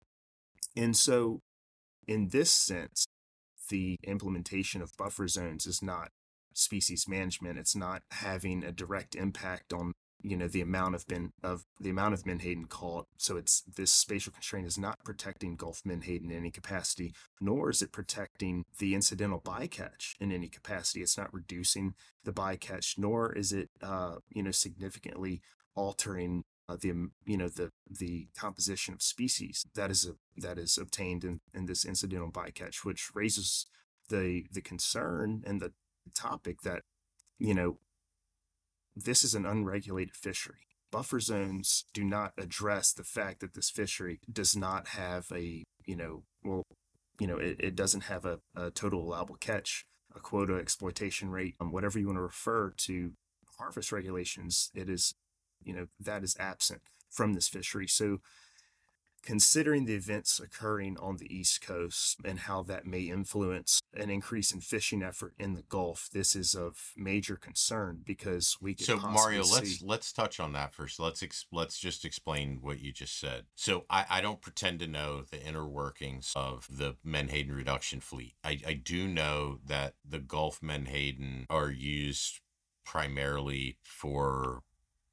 And so in this sense, the implementation of buffer zones is not species management. It's not having a direct impact on the amount of menhaden caught. So this spatial constraint is not protecting Gulf menhaden in any capacity, nor is it protecting the incidental bycatch in any capacity. It's not reducing the bycatch, nor is it significantly altering the composition of species that is obtained in this incidental bycatch, which raises the concern and the topic that this is an unregulated fishery. Buffer zones do not address the fact that this fishery does not have it doesn't have a total allowable catch, a quota exploitation rate, whatever you want to refer to harvest regulations. It is, that is absent. from this fishery. So considering the events occurring on the East Coast and how that may influence an increase in fishing effort in the Gulf, this is of major concern because we could So possibly Mario, see. let's touch on that first. Let's just explain what you just said. So I don't pretend to know the inner workings of the Menhaden reduction fleet. I do know that the Gulf Menhaden are used primarily for,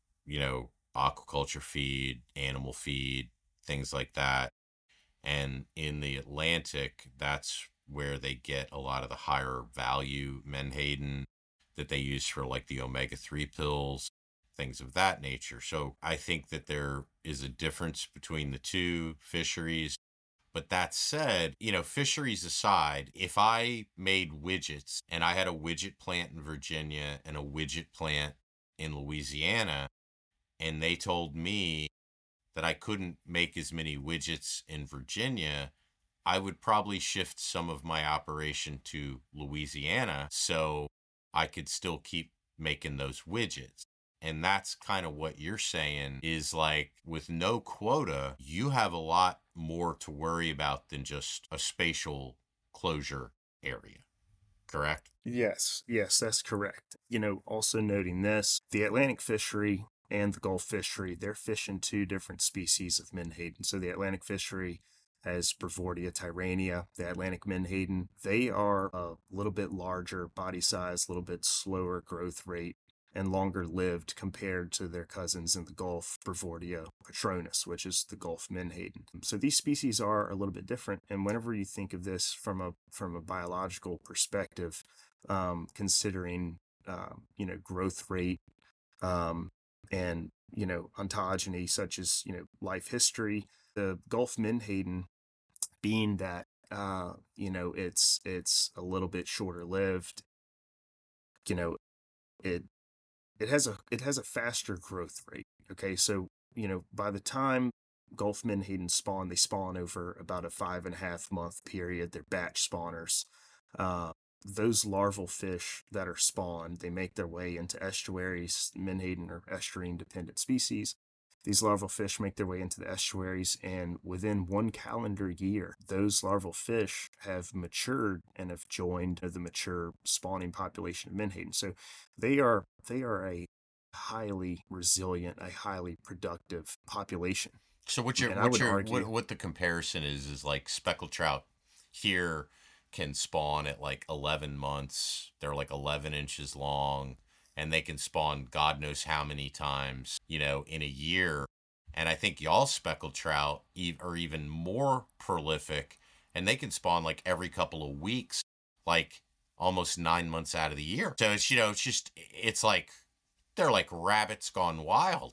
aquaculture feed, animal feed, things like that. And in the Atlantic, that's where they get a lot of the higher value Menhaden that they use for like the omega-3 pills, things of that nature. So I think that there is a difference between the two fisheries. But that said, fisheries aside, if I made widgets and I had a widget plant in Virginia and a widget plant in Louisiana, and they told me that I couldn't make as many widgets in Virginia, I would probably shift some of my operation to Louisiana so I could still keep making those widgets. And that's kind of what you're saying is like with no quota, you have a lot more to worry about than just a spatial closure area, correct? Yes, yes, that's correct. Also noting this, the Atlantic fishery and the Gulf fishery, they're fishing two different species of menhaden. So the Atlantic fishery has Brevordia tyrrhenia. The Atlantic menhaden, they are a little bit larger body size, a little bit slower growth rate, and longer lived compared to their cousins in the Gulf, Brevordia patronus, which is the Gulf menhaden. So these species are a little bit different. And whenever you think of this from a biological perspective, considering growth rate, and ontogeny, such as life history, the Gulf menhaden being that it's a little bit shorter lived, you know it it has a faster growth rate. Okay, so by the time Gulf menhaden spawn, they spawn over about a 5.5 month period. They're batch spawners. Uh, those larval fish that are spawned, they make their way into estuaries. Menhaden are estuarine dependent species. These larval fish make their way into the estuaries, and within 1 calendar year, those larval fish have matured and have joined the mature spawning population of menhaden. So they are a highly resilient, a highly productive population. So And I would argue, what the comparison is like speckled trout here can spawn at like 11 months. They're like 11 inches long and they can spawn God knows how many times, in a year. And I think y'all speckled trout are even more prolific and they can spawn like every couple of weeks, like almost 9 months out of the year. So it's like, they're like rabbits gone wild.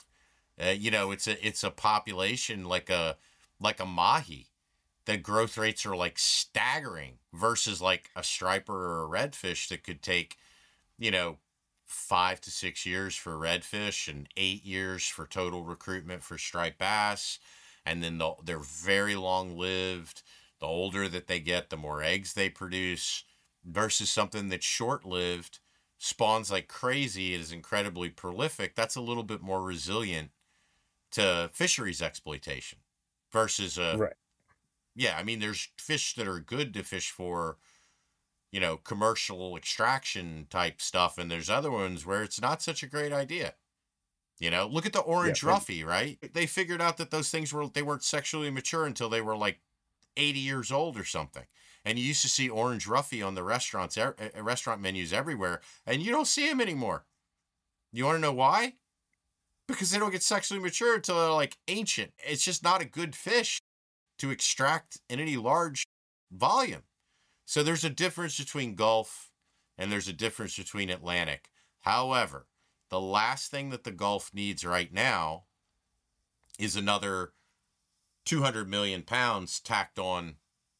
It's a population like a mahi. The growth rates are like staggering versus like a striper or a redfish that could take, 5 to 6 years for redfish and 8 years for total recruitment for striped bass. And then they're very long lived. The older that they get, the more eggs they produce versus something that's short lived, spawns like crazy, it is incredibly prolific. That's a little bit more resilient to fisheries exploitation versus right. yeah, I mean there's fish that are good to fish for, commercial extraction type stuff, and there's other ones where it's not such a great idea. Look at the Yeah, orange roughy, right? They figured out that those things weren't sexually mature until they were like 80 years old or something. And you used to see orange roughy on the restaurant menus everywhere, and you don't see them anymore. You want to know why? Because they don't get sexually mature until they're like ancient. It's just not a good fish to extract in any large volume. So there's a difference between Gulf and there's a difference between Atlantic. However, the last thing that the Gulf needs right now is another 200 million pounds tacked on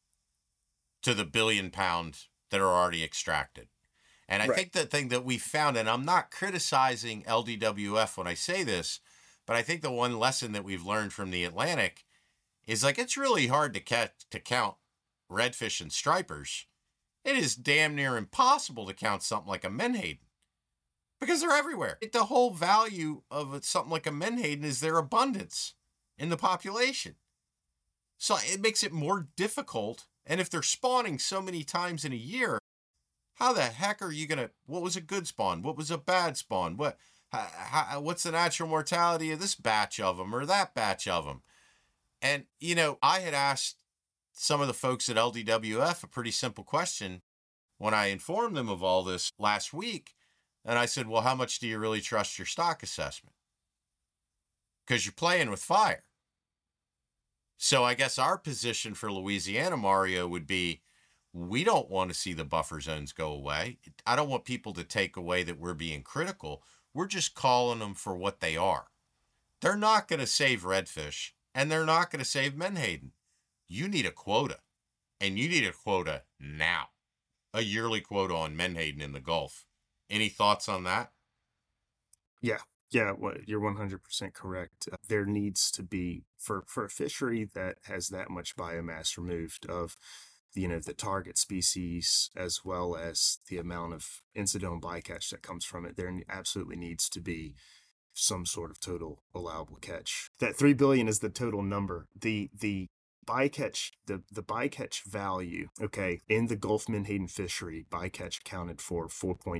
to the billion pound that are already extracted. And I think the thing that we found, and I'm not criticizing LDWF when I say this, but I think the one lesson that we've learned from the Atlantic is like it's really hard to count redfish and stripers. It is damn near impossible to count something like a menhaden. because they're everywhere. The whole value of something like a menhaden is their abundance in the population. So it makes it more difficult. And if they're spawning so many times in a year, how the heck are you going to, what was a good spawn? What was a bad spawn? What's the natural mortality of this batch of them or that batch of them? And, I had asked some of the folks at LDWF a pretty simple question when I informed them of all this last week. And I said, well, how much do you really trust your stock assessment? Because you're playing with fire. So I guess our position for Louisiana, Mario, would be, we don't want to see the buffer zones go away. I don't want people to take away that we're being critical. We're just calling them for what they are. They're not going to save redfish, and they're not going to save menhaden. You need a quota, and you need a quota now. A yearly quota on menhaden in the Gulf. Any thoughts on that? Yeah, well, you're 100% correct. There needs to be, for a fishery that has that much biomass removed of, the target species, as well as the amount of incidental bycatch that comes from it, there absolutely needs to be some sort of total allowable catch. That 3 billion is the total number. The bycatch, the bycatch value, okay, in the Gulf menhaden fishery, bycatch accounted for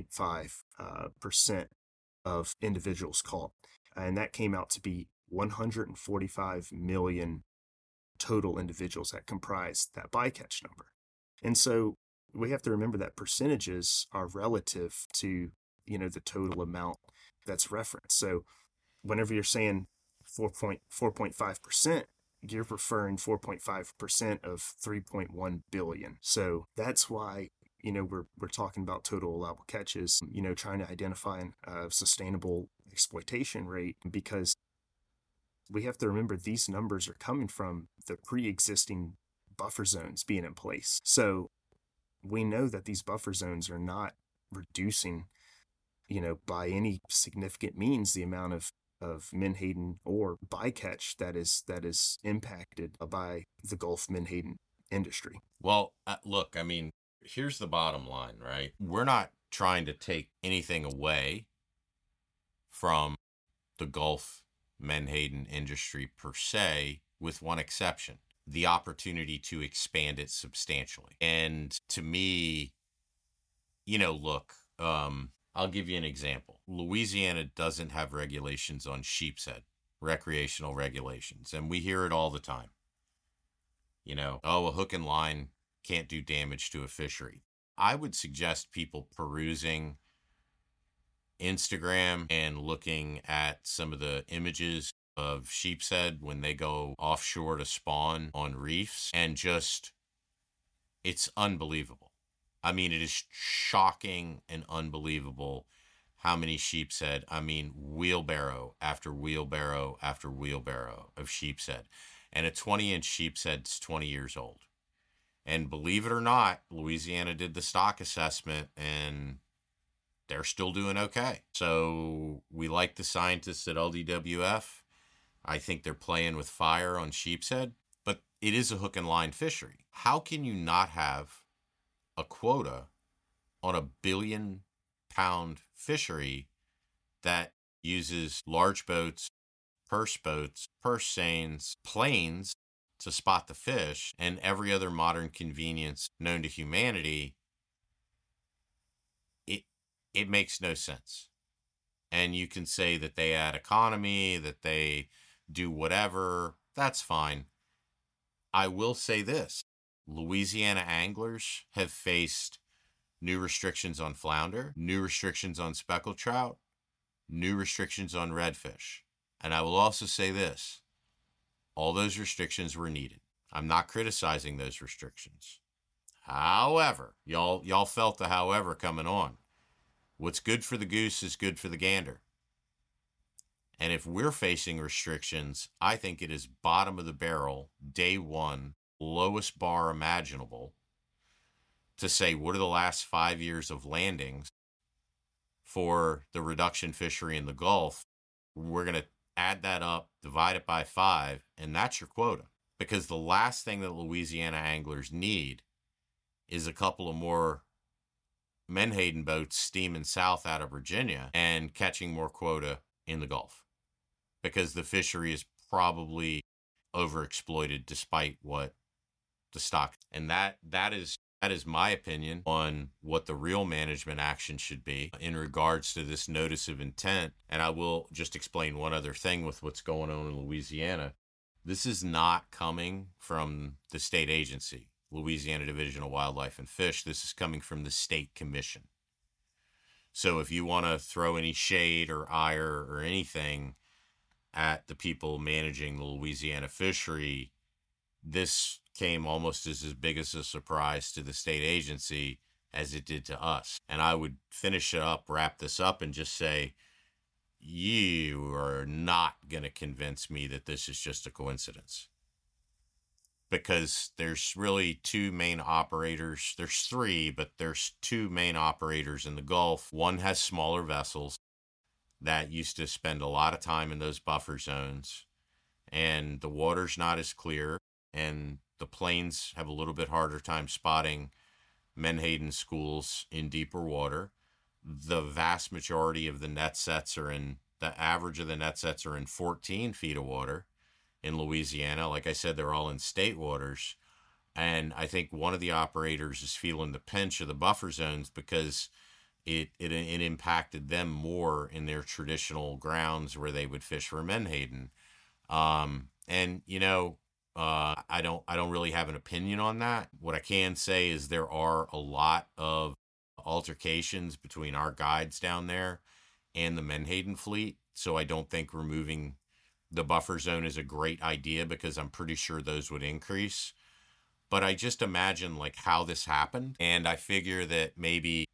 4.5% of individuals caught. And that came out to be 145 million total individuals that comprised that bycatch number. And so we have to remember that percentages are relative to, the total amount that's referenced. So whenever you're saying 4.5%, you're referring 4.5% of 3.1 billion. So that's why, we're talking about total allowable catches, trying to identify a sustainable exploitation rate, because we have to remember these numbers are coming from the pre-existing buffer zones being in place. So we know that these buffer zones are not reducing, by any significant means, the amount of menhaden or bycatch that is impacted by the Gulf menhaden industry. Well, look, I mean, here's the bottom line, right? We're not trying to take anything away from the Gulf menhaden industry per se, with one exception: the opportunity to expand it substantially. And to me, look, I'll give you an example. Louisiana doesn't have regulations on sheepshead, recreational regulations, and we hear it all the time. A hook and line can't do damage to a fishery. I would suggest people perusing Instagram and looking at some of the images of sheepshead when they go offshore to spawn on reefs, and it's unbelievable. I mean, it is shocking and unbelievable how many sheepshead, wheelbarrow after wheelbarrow after wheelbarrow of sheepshead. And a 20-inch sheepshead's 20 years old. And believe it or not, Louisiana did the stock assessment, and they're still doing okay. So we like the scientists at LDWF. I think they're playing with fire on sheepshead, but it is a hook and line fishery. How can you not have a quota on a 1 billion pound fishery that uses large boats, purse seines, planes to spot the fish, and every other modern convenience known to humanity? It makes no sense. And you can say that they add economy, that they do whatever. That's fine. I will say this: Louisiana anglers have faced new restrictions on flounder, new restrictions on speckled trout, new restrictions on redfish. And I will also say this: all those restrictions were needed. I'm not criticizing those restrictions. However, y'all felt the however coming on. What's good for the goose is good for the gander. And if we're facing restrictions, I think it is bottom of the barrel, day one, lowest bar imaginable, to say, what are the last 5 years of landings for the reduction fishery in the Gulf? We're going to add that up, divide it by 5, and that's your quota. Because the last thing that Louisiana anglers need is a couple of more menhaden boats steaming south out of Virginia and catching more quota in the Gulf, because the fishery is probably overexploited despite what the stock. And that is my opinion on what the real management action should be in regards to this notice of intent. And I will just explain one other thing with what's going on in Louisiana. This is not coming from the state agency, Louisiana Division of Wildlife and Fish. This is coming from the state commission. So if you want to throw any shade or ire or anything at the people managing the Louisiana fishery, this came almost as big as a surprise to the state agency as it did to us. And I would wrap this up, and just say, you are not going to convince me that this is just a coincidence. Because there's really two main operators. There's three, but there's two main operators in the Gulf. One has smaller vessels that used to spend a lot of time in those buffer zones, and the water's not as clear, and the planes have a little bit harder time spotting menhaden schools in deeper water. The vast majority of the net sets are in, the average of the net sets are in 14 feet of water in Louisiana. Like I said, they're all in state waters. And I think one of the operators is feeling the pinch of the buffer zones because it impacted them more in their traditional grounds where they would fish for menhaden. And I don't really have an opinion on that. What I can say is there are a lot of altercations between our guides down there and the menhaden fleet. So I don't think removing the buffer zone is a great idea, because I'm pretty sure those would increase. But I just imagine like how this happened. And I figure that maybe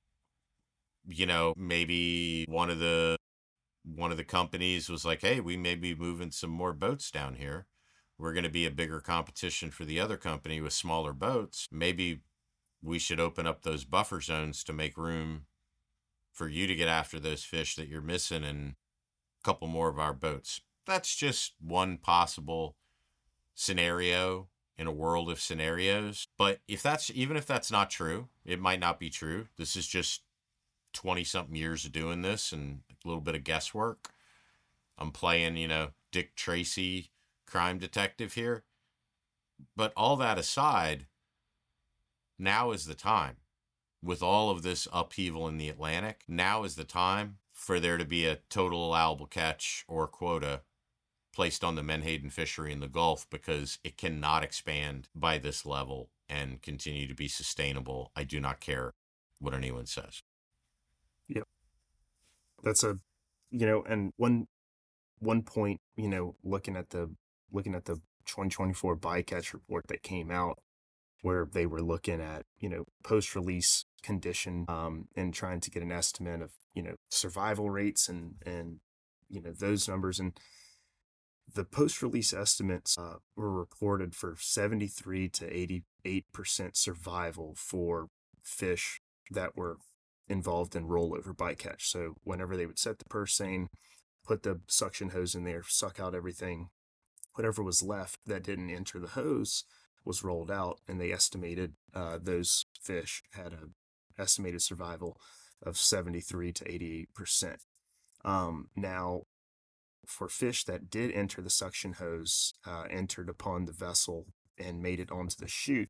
one of the companies was like, hey, we may be moving some more boats down here. We're going to be a bigger competition for the other company with smaller boats. Maybe we should open up those buffer zones to make room for you to get after those fish that you're missing and a couple more of our boats. That's just one possible scenario in a world of scenarios. But even if that's not true, it might not be true. This is just 20 something years of doing this and a little bit of guesswork. I'm playing, Dick Tracy, crime detective here. But all that aside, now is the time. With all of this upheaval in the Atlantic, now is the time for there to be a total allowable catch or quota placed on the menhaden fishery in the Gulf, because it cannot expand by this level and continue to be sustainable. I do not care what anyone says. Yep. That's and one point, looking at the 2024 bycatch report that came out, where they were looking at, post-release condition, and trying to get an estimate of, survival rates and those numbers. And the post-release estimates were reported for 73 to 88% survival for fish that were involved in rollover bycatch. So whenever they would set the purse seine, put the suction hose in there, suck out everything, whatever was left that didn't enter the hose was rolled out, and they estimated those fish had an estimated survival of 73 to 88%. Now, for fish that did enter the suction hose, entered upon the vessel and made it onto the chute,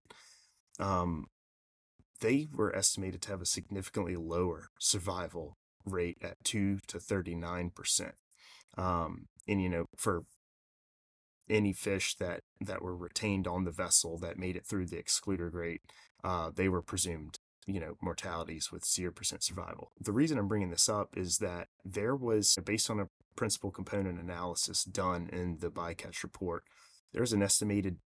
they were estimated to have a significantly lower survival rate at 2 to 39%. And for any fish that were retained on the vessel that made it through the excluder grate, they were presumed, mortalities with 0% survival. The reason I'm bringing this up is that there was, based on a principal component analysis done in the bycatch report, there's an estimated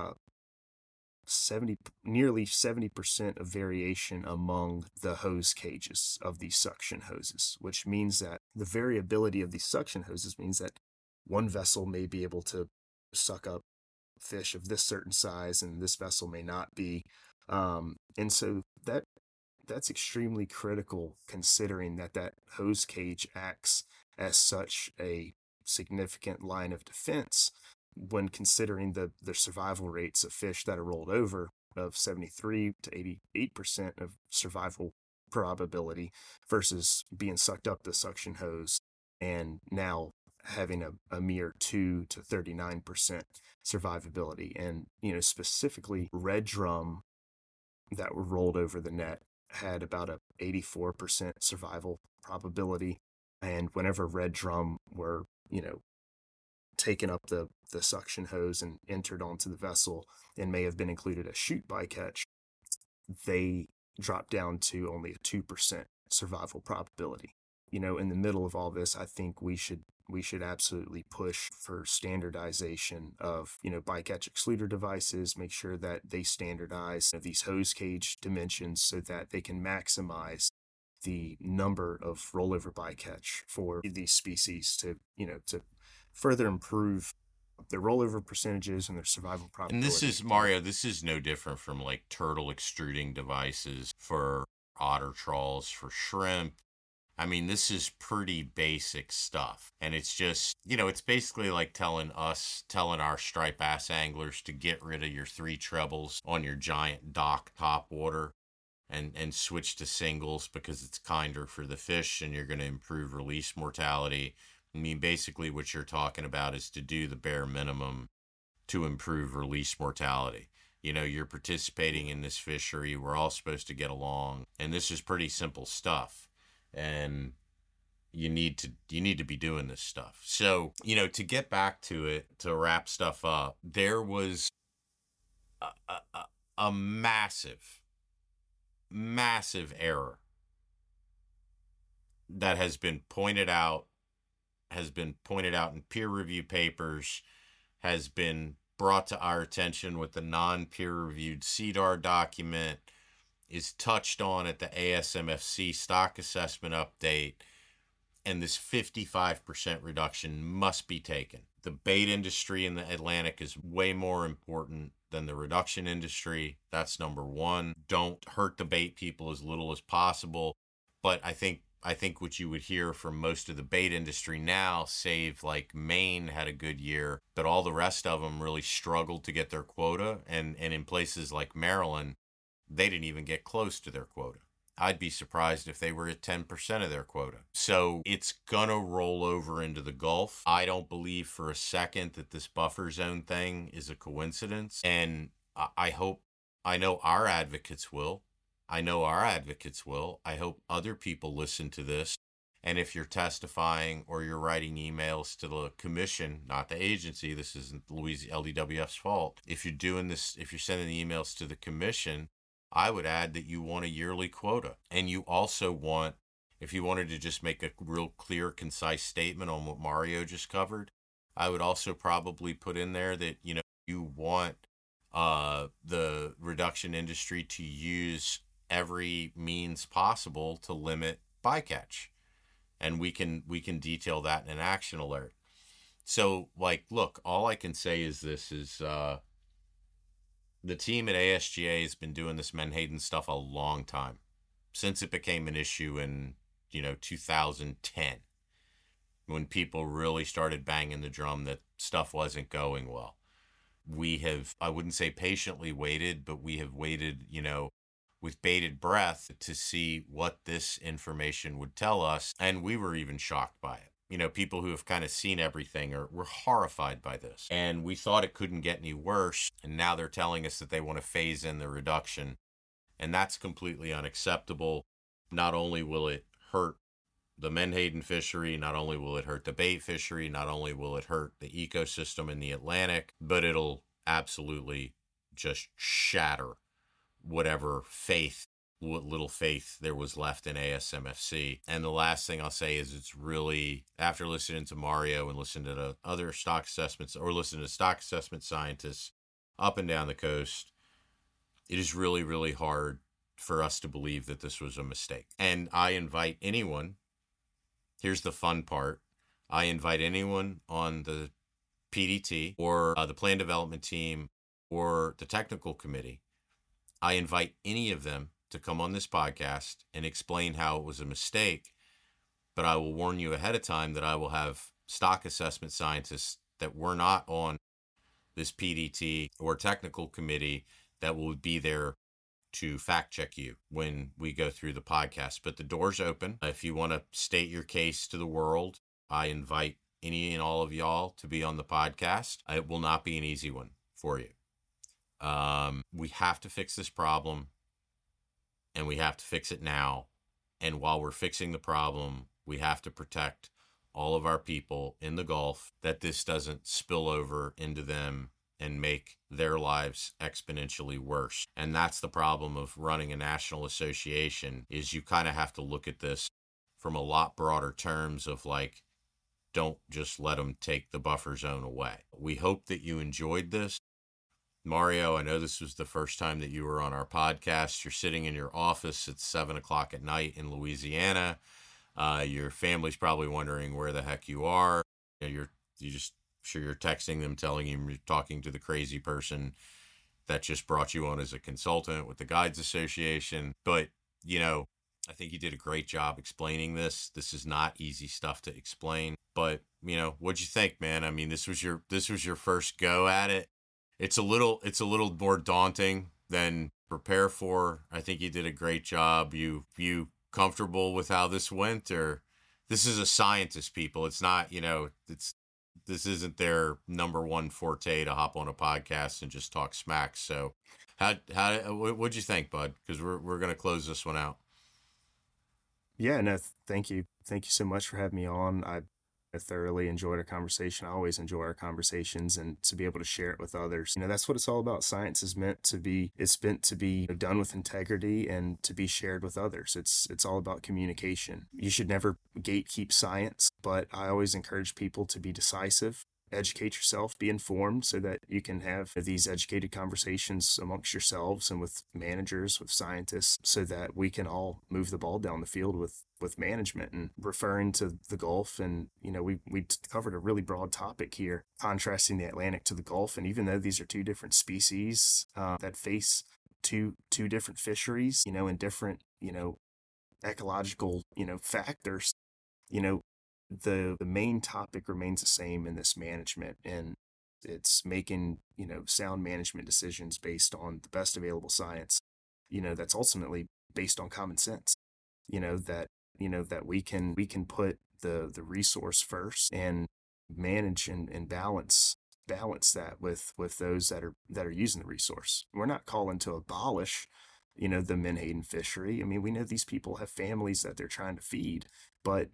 nearly 70% of variation among the hose cages of these suction hoses, which means that the variability of these suction hoses means that one vessel may be able to suck up fish of this certain size and this vessel may not be. And so that's extremely critical, considering that hose cage acts as such a significant line of defense when considering the survival rates of fish that are rolled over of 73 to 88% of survival probability versus being sucked up the suction hose and now having a mere 2 to 39% survivability. And, specifically red drum that were rolled over the net had about a 84% survival probability. And whenever red drum were, taken up the suction hose and entered onto the vessel and may have been included as shoot bycatch, they dropped down to only a 2% survival probability. In the middle of all this, I think we should absolutely push for standardization of, bycatch excluder devices, make sure that they standardize these hose cage dimensions so that they can maximize the number of rollover bycatch for these species to further improve their rollover percentages and their survival probability. And this is, Mario, this is no different from like turtle extruding devices for otter trawls, for shrimp. I mean, this is pretty basic stuff. And it's just, it's basically like telling our striped bass anglers to get rid of your 3 trebles on your giant dock top water and switch to singles because it's kinder for the fish and you're going to improve release mortality. I mean, basically what you're talking about is to do the bare minimum to improve release mortality. You're participating in this fishery. We're all supposed to get along. And this is pretty simple stuff. And you need to be doing this stuff. So, to get back to it, to wrap stuff up, there was a massive, massive error that has been pointed out in peer review papers, has been brought to our attention with the non-peer-reviewed CDAR document, is touched on at the ASMFC stock assessment update, and this 55% reduction must be taken. The bait industry in the Atlantic is way more important than the reduction industry. That's number one. Don't hurt the bait people as little as possible. But I think what you would hear from most of the bait industry now, save like Maine had a good year, but all the rest of them really struggled to get their quota. And in places like Maryland, they didn't even get close to their quota. I'd be surprised if they were at 10% of their quota. So it's going to roll over into the Gulf. I don't believe for a second that this buffer zone thing is a coincidence. And I know our advocates will. I hope other people listen to this. And if you're testifying or you're writing emails to the commission, not the agency, this isn't LDWF's fault. If you're doing this, if you're sending the emails to the commission, I would add that you want a yearly quota. And you also want, if you wanted to just make a real clear, concise statement on what Mario just covered, I would also probably put in there that, you want the reduction industry to use every means possible to limit bycatch. And we can detail that in an action alert. So, look, all I can say is this is the team at ASGA has been doing this menhaden stuff a long time, since it became an issue in 2010, when people really started banging the drum that stuff wasn't going well. We have, I wouldn't say patiently waited, but we have waited, with bated breath to see what this information would tell us. And we were even shocked by it. People who have kind of seen everything were horrified by this. And we thought it couldn't get any worse. And now they're telling us that they want to phase in the reduction. And that's completely unacceptable. Not only will it hurt the menhaden fishery, not only will it hurt the bait fishery, not only will it hurt the ecosystem in the Atlantic, but it'll absolutely just shatter whatever what little faith there was left in ASMFC. And the last thing I'll say is it's really, after listening to Mario and listening to other stock assessments or listening to stock assessment scientists up and down the coast, it is really, really hard for us to believe that this was a mistake. And I invite anyone, here's the fun part, I invite anyone on the PDT or the plan development team or the technical committee, I invite any of them to come on this podcast and explain how it was a mistake. But I will warn you ahead of time that I will have stock assessment scientists that were not on this PDT or technical committee that will be there to fact check you when we go through the podcast. But the door's open. If you want to state your case to the world, I invite any and all of y'all to be on the podcast. It will not be an easy one for you. We have to fix this problem, and we have to fix it now. And while we're fixing the problem, we have to protect all of our people in the Gulf, that this doesn't spill over into them and make their lives exponentially worse. And that's the problem of running a national association, is you kind of have to look at this from a lot broader terms of like, don't just let them take the buffer zone away. We hope that you enjoyed this. Mario, I know this was the first time that you were on our podcast. You're sitting in your office at 7:00 at night in Louisiana. Your family's probably wondering where the heck you are. You're texting them, telling you you're talking to the crazy person that just brought you on as a consultant with the Guides Association. But, I think you did a great job explaining this. This is not easy stuff to explain. But, what'd you think, man? I mean, this was your first go at it. It's a little more daunting than prepare for. I think you did a great job. You comfortable with how this went? Or this is a scientist, people. It's not, this isn't their number one forte to hop on a podcast and just talk smack. So what'd you think, bud? Because we're going to close this one out. Yeah, no, thank you. Thank you so much for having me on. I thoroughly enjoyed our conversation. I always enjoy our conversations, and to be able to share it with others. That's what it's all about. Science is meant to be, it's meant to be done with integrity and to be shared with others. It's all about communication. You should never gatekeep science, but I always encourage people to be decisive. Educate yourself, be informed, so that you can have these educated conversations amongst yourselves and with managers, with scientists, so that we can all move the ball down the field with management. And referring to the Gulf, and we covered a really broad topic here, contrasting the Atlantic to the Gulf. And even though these are two different species that face two different fisheries, in different ecological factors, the main topic remains the same in this management, and it's making sound management decisions based on the best available science, that's ultimately based on common sense, that we can put the resource first and manage and balance that with those that are using the resource. We're not calling to abolish the menhaden fishery. I mean, we know these people have families that they're trying to feed, but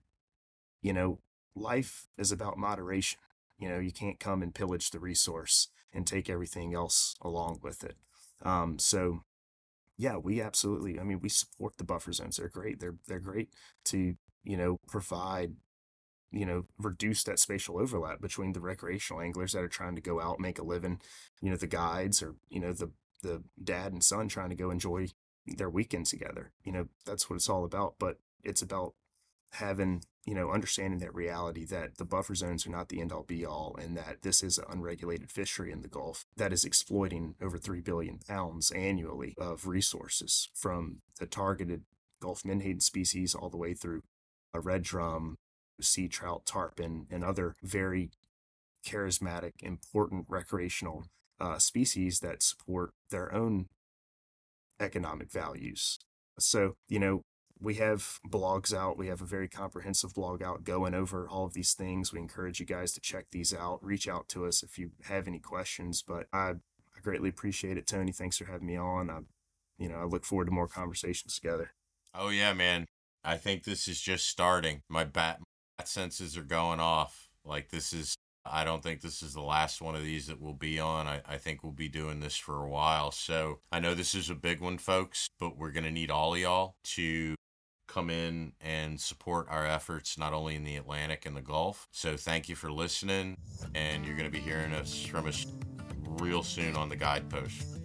life is about moderation. You can't come and pillage the resource and take everything else along with it. So yeah, we absolutely, we support the buffer zones. They're great. They're great to, provide, reduce that spatial overlap between the recreational anglers that are trying to go out, make a living, the guides, or, the dad and son trying to go enjoy their weekend together. That's what it's all about. But it's about having, understanding that reality, that the buffer zones are not the end all be all, and that this is an unregulated fishery in the Gulf that is exploiting over 3 billion pounds annually of resources, from the targeted Gulf menhaden species all the way through a red drum, sea trout, tarpon, and other very charismatic, important recreational species that support their own economic values. So, we have blogs out. We have a very comprehensive blog out going over all of these things. We encourage you guys to check these out. Reach out to us if you have any questions. But I greatly appreciate it, Tony. Thanks for having me on. I look forward to more conversations together. Oh yeah, man. I think this is just starting. My bat senses are going off. I don't think this is the last one of these that we'll be on. I think we'll be doing this for a while. So I know this is a big one, folks, but we're going to need all of y'all to come in and support our efforts, not only in the Atlantic and the Gulf. So thank you for listening, and you're going to be hearing from us real soon on the Guidepost.